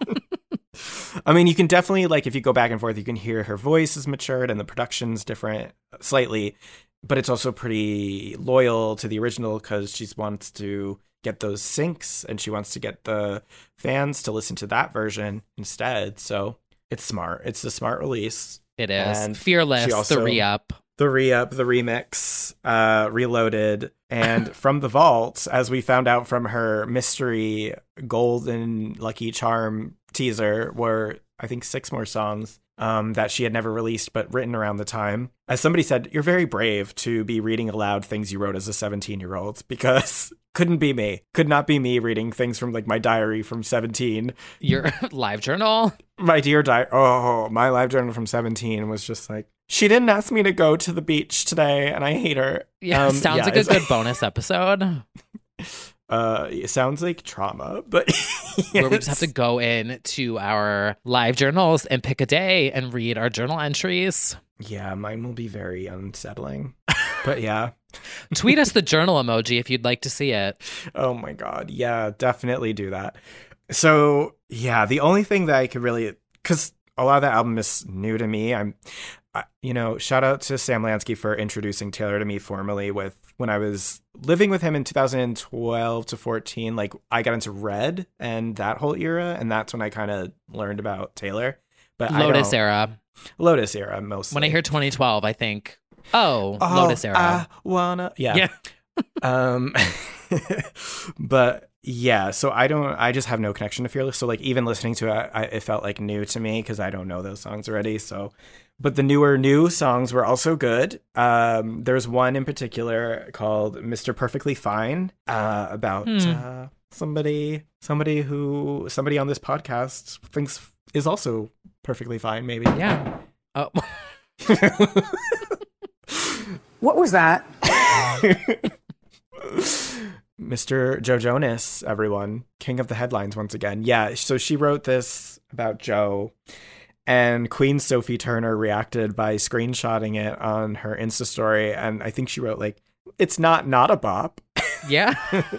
I mean, you can definitely, like, if you go back and forth, you can hear her voice is matured and the production's different slightly, but it's also pretty loyal to the original because she wants to get those syncs and she wants to get the fans to listen to that version instead. So it's smart. It's a smart release. It is. And Fearless, the re-up. The re-up, the remix, Reloaded, and From the Vault, as we found out from her mystery Golden Lucky Charm teaser, were I think 6 more songs that she had never released but written around the time. As somebody said, you're very brave to be reading aloud things you wrote as a 17-year-old, because could not be me reading things from like my diary from 17. Your live journal? My dear diary. Oh, my live journal from 17 was just like, she didn't ask me to go to the beach today and I hate her. Yeah, sounds like a good bonus episode. It sounds like trauma, but yes. Where we just have to go in to our live journals and pick a day and read our journal entries. Yeah, mine will be very unsettling, but yeah. Tweet us the journal emoji if you'd like to see it. Oh my God. Yeah, definitely do that. So yeah, the only thing that I could really, because a lot of that album is new to me. Shout out to Sam Lansky for introducing Taylor to me formally when I was living with him in 2012 to 14. Like, I got into Red and that whole era, and that's when I kind of learned about Taylor. But Lotus era mostly. When I hear 2012, I think, Lotus era. Yeah. But yeah, so I just have no connection to Fearless. So like, even listening to it, it felt like new to me because I don't know those songs already. So, but the new songs were also good. There's one in particular called Mr. Perfectly Fine, about somebody on this podcast thinks is also perfectly fine, maybe. Yeah. Oh. What was that? Mr. Joe Jonas, everyone. King of the headlines once again. Yeah, so she wrote this about Joe, and Queen Sophie Turner reacted by screenshotting it on her Insta story, and I think she wrote, like, it's not a bop. Yeah.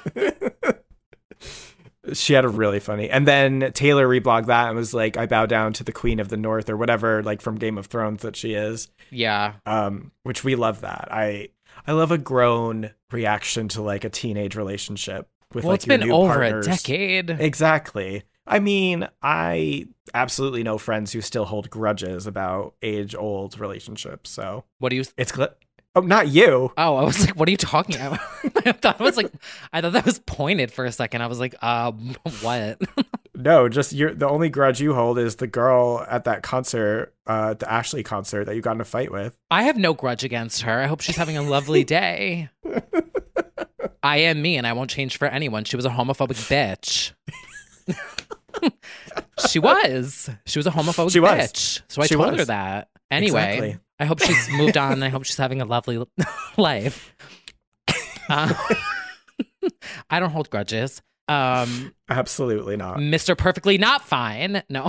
She had a really funny. And then Taylor reblogged that and was like, I bow down to the Queen of the North, or whatever, like from Game of Thrones that she is. Yeah. Which we love that. I love a grown reaction to like a teenage relationship with like your new partners. It's been over a decade. Exactly. I mean, I absolutely know friends who still hold grudges about age-old relationships. So what do you? Oh, not you. Oh, I was like, what are you talking about? I thought that was pointed for a second. I was like, what? No, just the only grudge you hold is the girl at that concert, the Ashley concert that you got in a fight with. I have no grudge against her. I hope she's having a lovely day. I am me, and I won't change for anyone. She was a homophobic bitch. She was a homophobic bitch. So I told her that. Anyway, exactly. I hope she's moved on. And I hope she's having a lovely life. I don't hold grudges. Absolutely not. Mr. Perfectly Not Fine. No.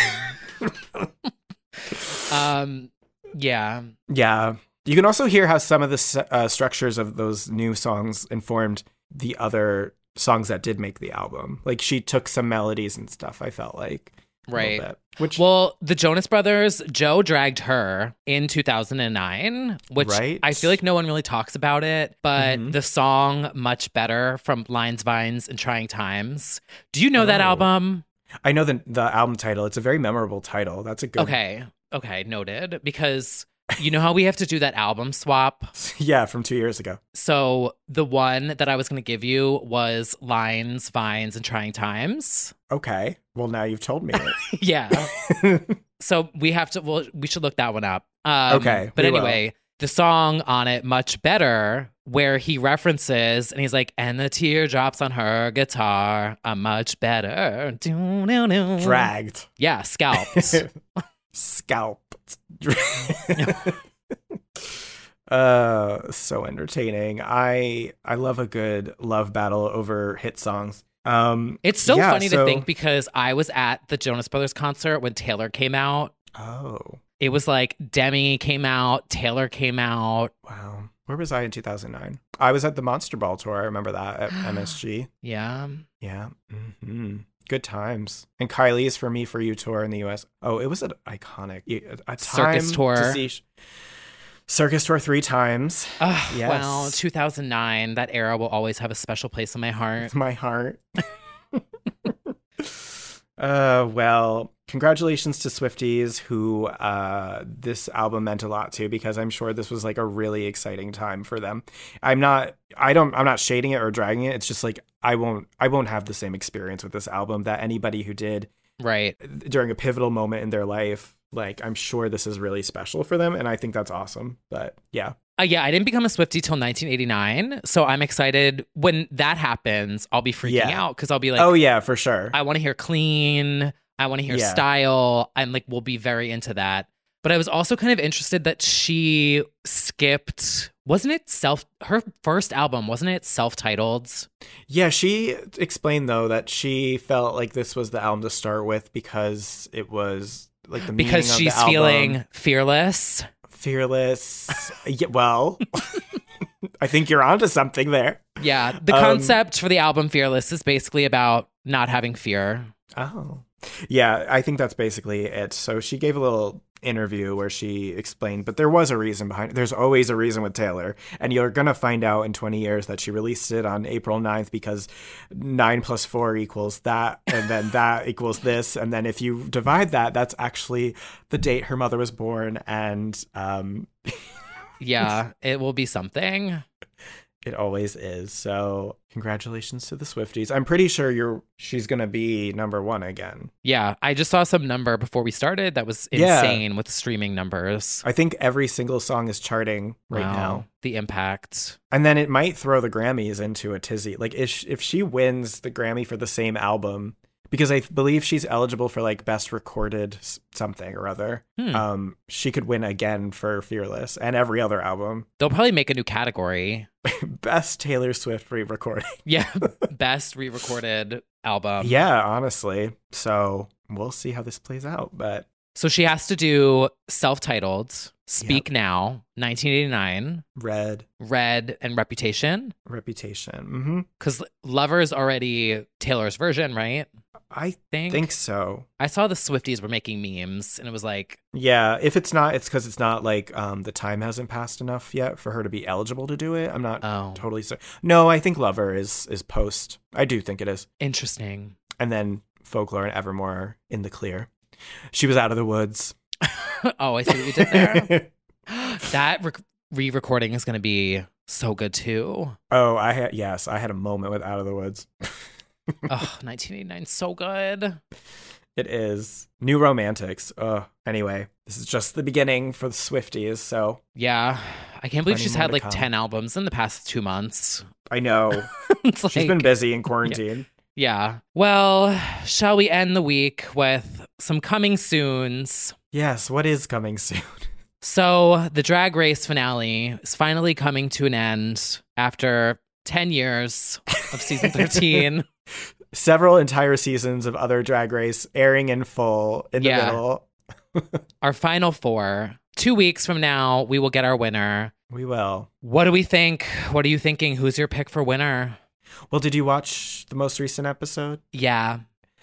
Yeah. Yeah. You can also hear how some of the structures of those new songs informed the other songs that did make the album. Like, she took some melodies and stuff, I felt like. Right. Well, the Jonas Brothers, Joe dragged her in 2009, which I feel like no one really talks about it, but the song Much Better from Lines, Vines, and Trying Times. Do you know that album? I know the album title. It's a very memorable title. That's a good... Okay, noted. Because you know how we have to do that album swap? Yeah, from 2 years ago. So the one that I was going to give you was Lines, Vines, and Trying Times. Okay. Well, now you've told me it. Yeah. So we should look that one up. Okay. But anyway, the song on it, Much Better, where he references, and he's like, and the teardrops on her guitar are much better. Dragged. Yeah, scalped. Scalped. So entertaining. I love a good love battle over hit songs. It's so funny to think, because I was at the Jonas Brothers concert when Taylor came out. Oh. It was like Demi came out, Taylor came out. Wow. Where was I in 2009? I was at the Monster Ball tour. I remember that at MSG. Yeah. Yeah. Mm-hmm. Good times. And Kylie's For Me, For You tour in the US. Oh, it was an iconic Circus tour. To see Circus tour 3 times. Yes. Well, 2009, that era will always have a special place in my heart. My heart. Well, congratulations to Swifties who this album meant a lot to, because I'm sure this was like a really exciting time for them. I'm not shading it or dragging it. It's just like I won't have the same experience with this album that anybody who did during a pivotal moment in their life. Like, I'm sure this is really special for them, and I think that's awesome. But yeah. I didn't become a Swiftie till 1989, so I'm excited when that happens. I'll be freaking out, because I'll be like, oh yeah, for sure. I want to hear Clean. I want to hear Style. I'm like, we'll be very into that. But I was also kind of interested that she skipped, her first album, wasn't it self-titled? Yeah, she explained though that she felt like this was the album to start with because it was like the meaning of the album. Because she's feeling fearless. Yeah, well, I think you're onto something there. Yeah, the concept for the album Fearless is basically about not having fear. Oh. Yeah, I think that's basically it. So she gave a little interview where she explained, but there was a reason behind it. There's always a reason with Taylor. And you're going to find out in 20 years that she released it on April 9th because 9 + 4 equals that. And then that equals this. And then if you divide that, that's actually the date her mother was born. And yeah, it will be something. It always is. So congratulations to the Swifties. I'm pretty sure she's going to be number 1 again. Yeah, I just saw some number before we started that was insane with streaming numbers. I think every single song is charting right now. The impact. And then it might throw the Grammys into a tizzy. Like if she wins the Grammy for the same album, because I believe she's eligible for like best recorded something or other. She could win again for Fearless and every other album. They'll probably make a new category. Best Taylor Swift re-recording. Yeah, best re-recorded album. Yeah, honestly. So we'll see how this plays out. But so she has to do self-titled, Speak Now, 1989. Red and Reputation. Mm-hmm. Because Lover is already Taylor's version, right? I think so. I saw the Swifties were making memes, and it was like... Yeah, if it's not, it's because it's not like the time hasn't passed enough yet for her to be eligible to do it. I'm not totally certain. No, I think Lover is post. I do think it is. Interesting. And then Folklore and Evermore in the clear. She was Out of the Woods. Oh, I see what you did there. That re-recording is going to be so good, too. Oh, I had a moment with Out of the Woods. Oh, 1989, so good. It is. New Romantics. Anyway, this is just the beginning for the Swifties, so. Yeah, I can't believe she's had like 10 albums in the past 2 months. I know. She's been busy in quarantine. Yeah. Well, shall we end the week with some coming soons? Yes, what is coming soon? So, the Drag Race finale is finally coming to an end after 10 years of season 13. Several entire seasons of other Drag Race airing in full in the middle. Our final 4. 2 weeks from now, we will get our winner. We will. What do we think? What are you thinking? Who's your pick for winner? Well, did you watch the most recent episode? Yeah.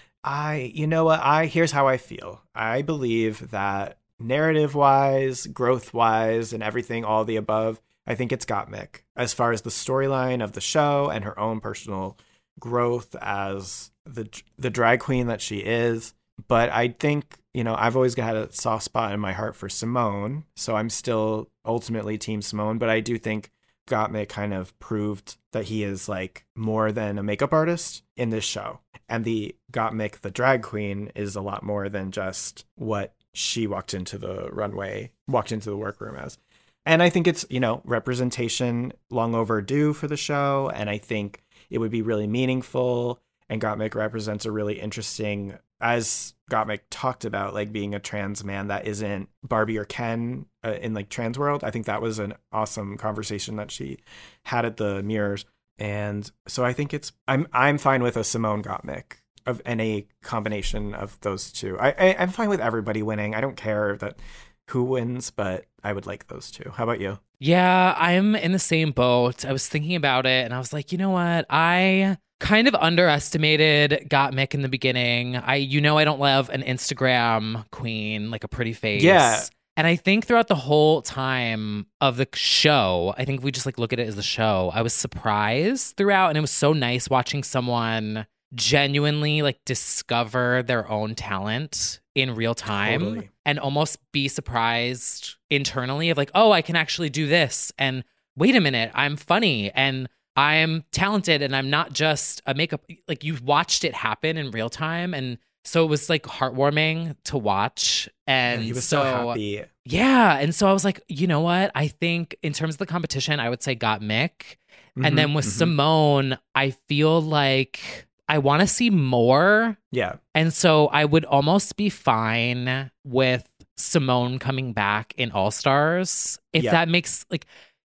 You know what? Here's how I feel. I believe that narrative-wise, growth-wise, and everything, all the above, I think it's Gottmik. As far as the storyline of the show and her own personal growth as the drag queen that she is. But I think, I've always had a soft spot in my heart for Simone, so I'm still ultimately Team Simone, but I do think Gottmik kind of proved that he is like more than a makeup artist in this show. And the Gottmik, the drag queen, is a lot more than just what she walked into the workroom as. And I think it's, representation long overdue for the show. And I think it would be really meaningful. And Gottmik represents a really interesting, as Gottmik talked about, like being a trans man that isn't Barbie or Ken in like trans world. I think that was an awesome conversation that she had at the Mirrors. And so I think I'm fine with a Simone Gottmik of any combination of those two. I'm fine with everybody winning. I don't care who wins, but I would like those two. How about you? Yeah, I'm in the same boat. I was thinking about it and I was like, you know what? I kind of underestimated Gottmik in the beginning. I don't love an Instagram queen, like a pretty face. Yeah. And I think throughout the whole time of the show, I think if we just like look at it as a show, I was surprised throughout. And it was so nice watching someone genuinely like discover their own talent in real time. Totally. And almost be surprised internally of like, oh, I can actually do this. And wait a minute, I'm funny and I'm talented and I'm not just a makeup, like you watched it happen in real time. And so it was like heartwarming to watch. And he was so happy. Yeah. And so I was like, you know what? I think in terms of the competition, I would say Gottmik. Mm-hmm, and then with Simone, I feel like I want to see more. Yeah. And so I would almost be fine with Simone coming back in All Stars. If that makes like,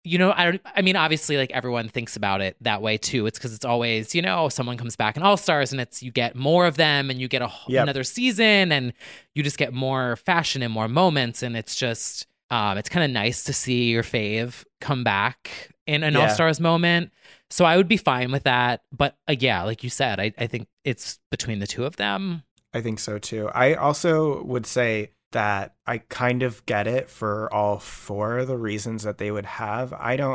I mean, obviously, like everyone thinks about it that way too. It's because it's always, someone comes back in All Stars and you get more of them and you get another season and you just get more fashion and more moments. And it's just, it's kind of nice to see your fave come back in an All Stars moment. So I would be fine with that. But yeah, like you said, I think it's between the two of them. I think so too. I also would say that I kind of get it for all four of the reasons that they would have.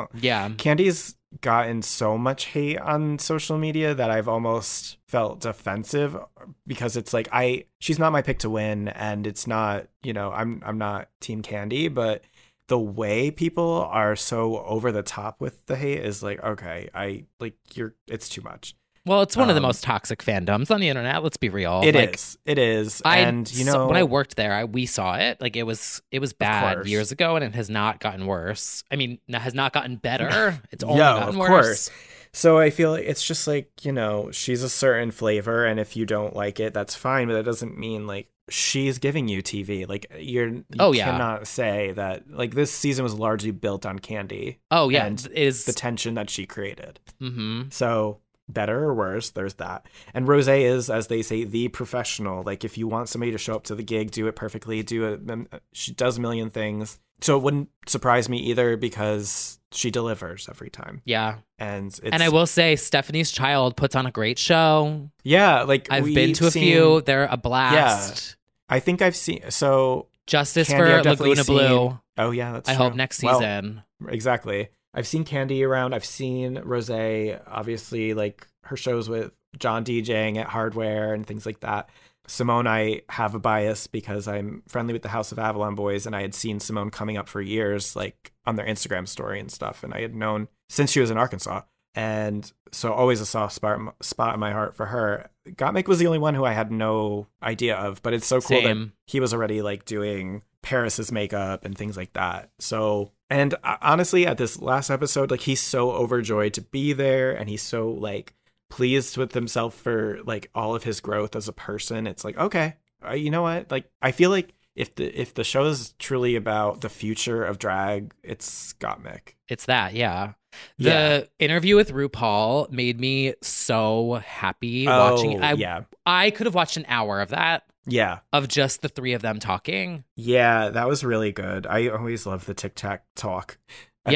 Candy's gotten so much hate on social media that I've almost felt defensive because it's like she's not my pick to win, and it's not, I'm not Team Candy, but the way people are so over the top with the hate is like, okay, it's too much. Well, it's one of the most toxic fandoms on the internet. Let's be real. It is. And when I worked there, we saw it. Like it was bad years ago, and it has not gotten worse. I mean, it has not gotten better. It's only gotten worse. Of course. So I feel like it's just like, she's a certain flavor, and if you don't like it, that's fine. But that doesn't mean like she's giving you TV. Like you cannot say that. Like this season was largely built on Candy. Oh yeah, and the tension that she created. Mm-hmm. So. Better or worse, there's that. And Rosé is, as they say, the professional. Like if you want somebody to show up to the gig, do it perfectly, she does a million things. So it wouldn't surprise me either because she delivers every time. Yeah. And I will say Stephanie's Child puts on a great show. Yeah, like I've been to a few. They're a blast. Yeah. I think I've seen Justice Candy, for Laguna Blue. Oh yeah, that's I true. hope next season. Well, exactly. I've seen Candy around. I've seen Rosé, obviously, like her shows with John DJing at Hardware and things like that. Simone, I have a bias because I'm friendly with the House of Avalon boys, and I had seen Simone coming up for years, like on their Instagram story and stuff. And I had known since she was in Arkansas. And so always a soft spot in my heart for her. Gottmik was the only one who I had no idea of, but it's so cool that he was already like doing Paris's makeup and things like that. So, and honestly, at this last episode, like he's so overjoyed to be there, and he's so like pleased with himself for like all of his growth as a person. It's like, okay, you know what? Like, I feel like if the show is truly about the future of drag, it's Gottmik. It's that, yeah. The interview with RuPaul made me so happy watching it. I could have watched an hour of that. Yeah. Of just the three of them talking. Yeah, that was really good. I always love the tic-tac talk at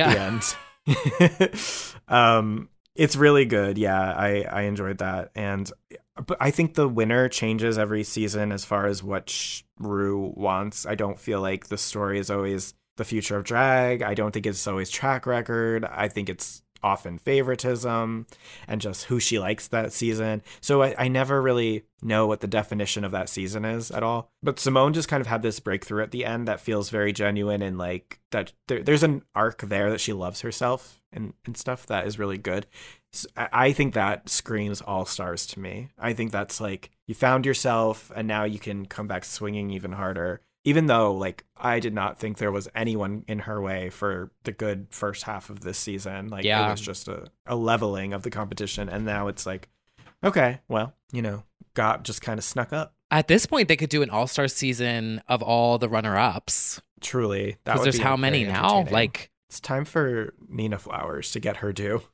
the end. It's really good. Yeah, I enjoyed that. But I think the winner changes every season as far as what Ru wants. I don't feel like the story is always the future of drag. I don't think it's always track record. I think it's often favoritism and just who she likes that season. So I never really know what the definition of that season is at all. But Simone just kind of had this breakthrough at the end that feels very genuine, and like that there's an arc there that she loves herself and stuff that is really good. So I think that screams All Stars to me. I think that's like you found yourself and now you can come back swinging even harder. Even though, like, I did not think there was anyone in her way for the good first half of this season. Like, it was just a leveling of the competition. And now it's like, okay, well, Got just kind of snuck up. At this point, they could do an all-star season of all the runner-ups. Truly. Because there's how many now? Like, it's time for Nina Flowers to get her due.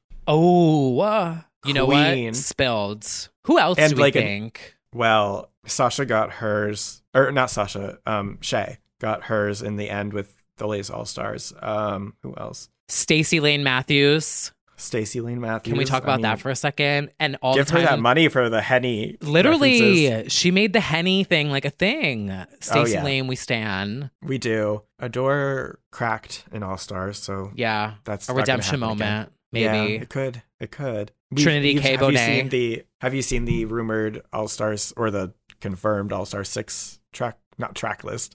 Oh, you know what? Spilled. Who else do we think? Well, Sasha got hers, or not Sasha, Shay got hers in the end with the Lace All-Stars. Who else? Stacey Lane Matthews. Can we talk about that for a second? And all give the time, her that money for the Henny. Literally, references. She made the Henny thing like a thing. Stacey Lane, we stan. We do. Adore cracked in All-Stars, so yeah, that's a redemption moment. Again. Maybe it could. Trinity K. Bonet. Have you seen the rumored All-Stars or the confirmed All-Star 6 track list,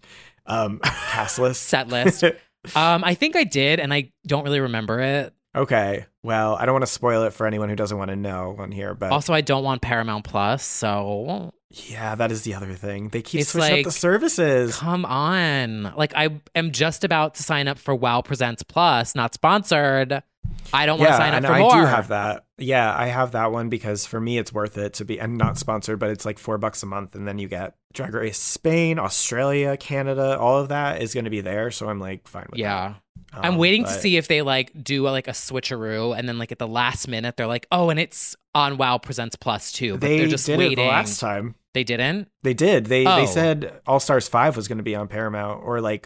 cast list, set list? I think I did, and I don't really remember it. Okay, well, I don't want to spoil it for anyone who doesn't want to know on here, but also I don't want Paramount Plus, so yeah, that is the other thing. They keep switching up the services. Come on, like I am just about to sign up for WoW Presents Plus, not sponsored. I don't want to sign up for more. I do have that. Yeah, I have that one because for me it's worth it to be, and not sponsored, but it's like $4 a month, and then you get Drag Race Spain, Australia, Canada, all of that is going to be there. So I'm like fine with that. I'm waiting to see if they like do like a switcheroo, and then like at the last minute they're like, oh, and it's on WoW Presents Plus too. But they're just did waiting. It the last time. They didn't? They did. They said All Stars 5 was going to be on Paramount, or like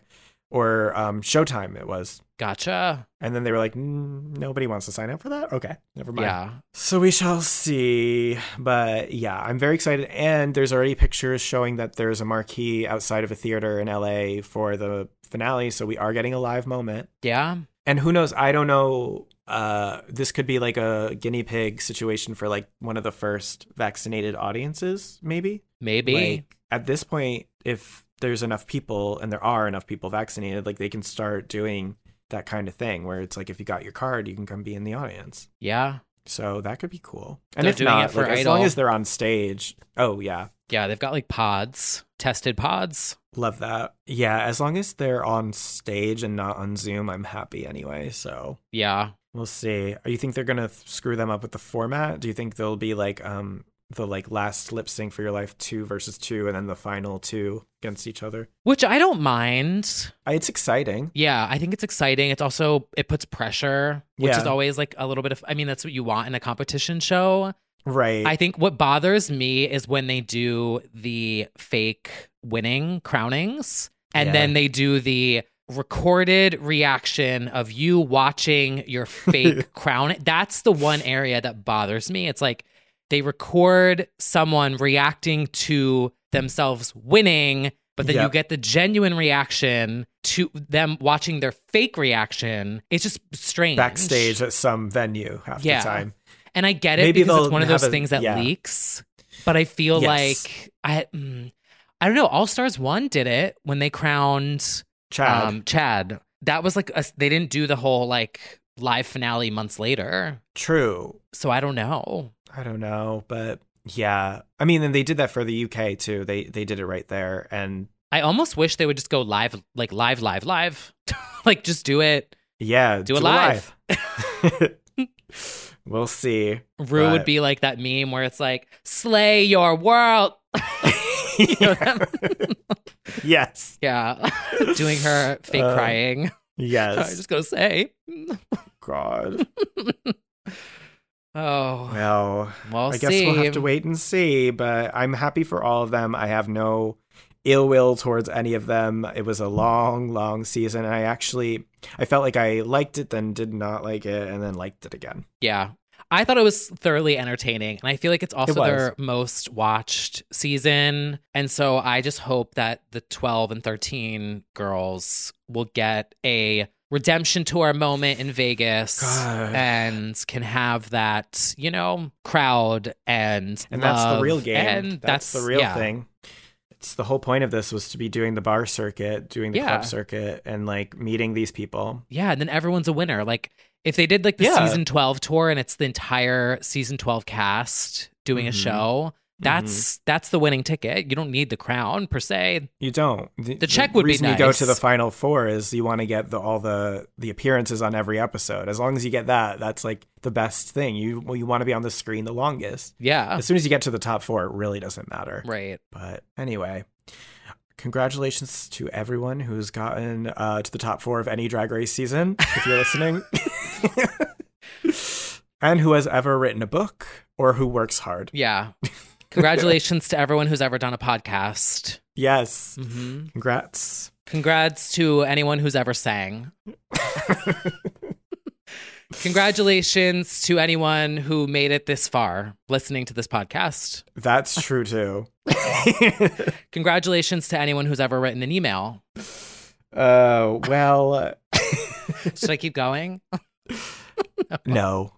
or Showtime it was. Gotcha. And then they were like, nobody wants to sign up for that? Okay, never mind. Yeah. So we shall see. But yeah, I'm very excited. And there's already pictures showing that there's a marquee outside of a theater in LA for the finale. So we are getting a live moment. Yeah. And who knows? I don't know. This could be like a guinea pig situation for like one of the first vaccinated audiences, maybe. Like, at this point, if there's enough people and there are enough people vaccinated, like they can start doing that kind of thing where it's like if you got your card, you can come be in the audience. Yeah. So that could be cool. And They're if doing not, it for like, as Idol. long as they're on stage. Oh, yeah. Yeah, they've got like pods, tested pods. Love that. Yeah, as long as they're on stage and not on Zoom, I'm happy anyway. So yeah, we'll see. You think they're gonna screw them up with the format? Do you think there'll be like the like last lip sync for your life 2 versus 2 and then the final 2 against each other? Which I don't mind. It's exciting. Yeah, I think it's exciting. It's also, it puts pressure, which Yeah. is always like a little bit of, I mean, that's what you want in a competition show. Right. I think what bothers me is when they do the fake winning crownings and then they do the recorded reaction of you watching your fake crown. That's the one area that bothers me. It's like they record someone reacting to themselves winning, but then you get the genuine reaction to them watching their fake reaction. It's just strange. Backstage at some venue half the time. And I get it Maybe because it's one of they'll those have things that leaks. But I feel like I don't know. All Stars 1 did it when they crowned Chad. That was like they didn't do the whole like live finale months later. True. So I don't know. But yeah. I mean, and they did that for the UK too. They did it right there. And I almost wish they would just go live, like live. Like just do it. Yeah. Do it live. We'll see. Rue would be like that meme where it's like, slay your world. You know that? Yes. Yeah. Doing her fake crying. Yes. I was just going to say. God. Oh. Well, we'll I guess we'll have to wait and see, but I'm happy for all of them. I have no ill will towards any of them. It was a long, long season. And I felt like I liked it, then did not like it, and then liked it again. Yeah. I thought it was thoroughly entertaining. And I feel like it's also their most watched season. And so I just hope that the 12 and 13 girls will get a redemption tour moment in Vegas and can have that, crowd and love. That's the real game. And that's the real thing. It's the whole point of this was to be doing the bar circuit, doing the club circuit, and like meeting these people. Yeah, and then everyone's a winner. Like if they did like the season 12 tour and it's the entire season 12 cast doing a show, that's the winning ticket. You don't need the crown per se. You don't. The check would be nice. The reason you go to the final 4 is you want to get all the appearances on every episode. As long as you get that, that's like the best thing. You want to be on the screen the longest. Yeah. As soon as you get to the top 4, it really doesn't matter. Right. But anyway, congratulations to everyone who's gotten to the top 4 of any Drag Race season, if you're listening. And who has ever written a book or who works hard. Yeah. Congratulations to everyone who's ever done a podcast. Yes. Mm-hmm. Congrats to anyone who's ever sang. Congratulations to anyone who made it this far listening to this podcast. That's true too. Congratulations to anyone who's ever written an email. Well. Should I keep going? No.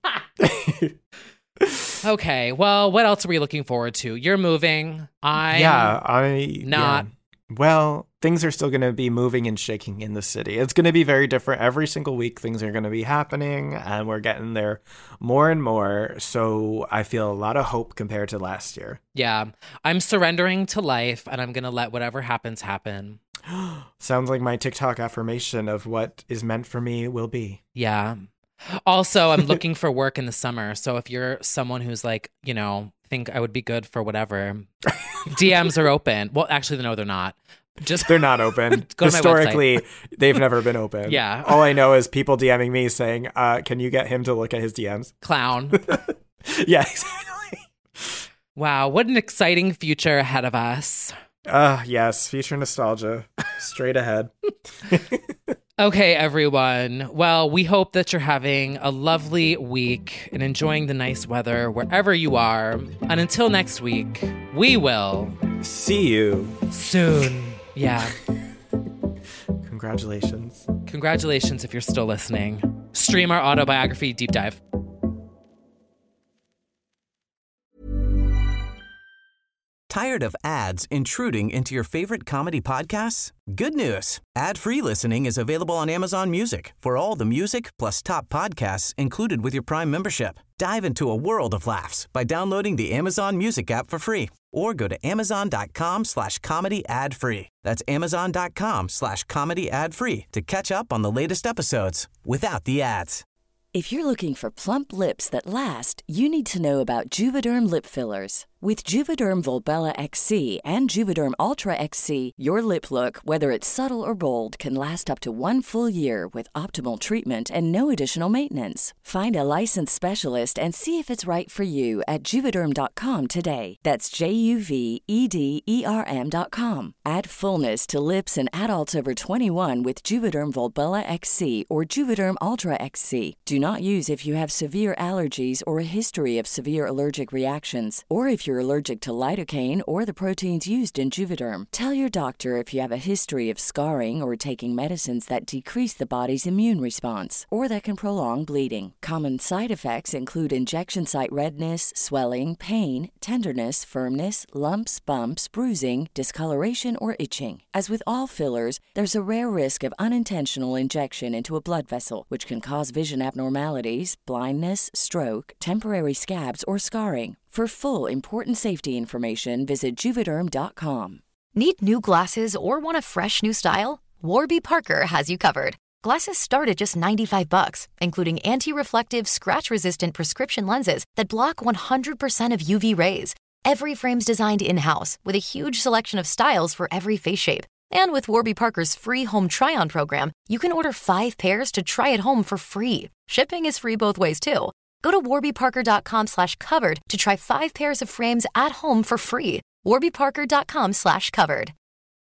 Okay, well, what else are we looking forward to? You're moving. Not. Yeah. Well, things are still going to be moving and shaking in the city. It's going to be very different. Every single week, things are going to be happening, and we're getting there more and more. So I feel a lot of hope compared to last year. Yeah. I'm surrendering to life, and I'm going to let whatever happens happen. Sounds like my TikTok affirmation of what is meant for me will be. Yeah. Also, I'm looking for work in the summer. So if you're someone who's like, think I would be good for whatever, DMs are open. Well, actually, no, they're not. They're not open. Historically, they've never been open. Yeah. All I know is people DMing me saying, can you get him to look at his DMs? Clown. Yeah, exactly. Wow. What an exciting future ahead of us. Yes, future nostalgia. Straight ahead. Okay, everyone. Well, we hope that you're having a lovely week and enjoying the nice weather wherever you are. And until next week, we will see you soon. Yeah. Congratulations. Congratulations if you're still listening. Stream our autobiography deep dive. Tired of ads intruding into your favorite comedy podcasts? Good news. Ad-free listening is available on Amazon Music for all the music plus top podcasts included with your Prime membership. Dive into a world of laughs by downloading the Amazon Music app for free or go to amazon.com/comedy ad-free. That's amazon.com/comedy ad-free to catch up on the latest episodes without the ads. If you're looking for plump lips that last, you need to know about Juvederm lip fillers. With Juvederm Volbella XC and Juvederm Ultra XC, your lip look, whether it's subtle or bold, can last up to 1 full year with optimal treatment and no additional maintenance. Find a licensed specialist and see if it's right for you at Juvederm.com today. That's JUVEDERM.com. Add fullness to lips in adults over 21 with Juvederm Volbella XC or Juvederm Ultra XC. Do not use if you have severe allergies or a history of severe allergic reactions, or if you're allergic to lidocaine or the proteins used in Juvederm. Tell your doctor if you have a history of scarring or taking medicines that decrease the body's immune response or that can prolong bleeding. Common side effects include injection site redness, swelling, pain, tenderness, firmness, lumps, bumps, bruising, discoloration, or itching. As with all fillers, there's a rare risk of unintentional injection into a blood vessel, which can cause vision abnormalities, blindness, stroke, temporary scabs, or scarring. For full, important safety information, visit Juvederm.com. Need new glasses or want a fresh new style? Warby Parker has you covered. Glasses start at just $95, including anti-reflective, scratch-resistant prescription lenses that block 100% of UV rays. Every frame's designed in-house with a huge selection of styles for every face shape. And with Warby Parker's free home try-on program, you can order 5 pairs to try at home for free. Shipping is free both ways, too. Go to warbyparker.com/covered to try 5 pairs of frames at home for free. warbyparker.com/covered.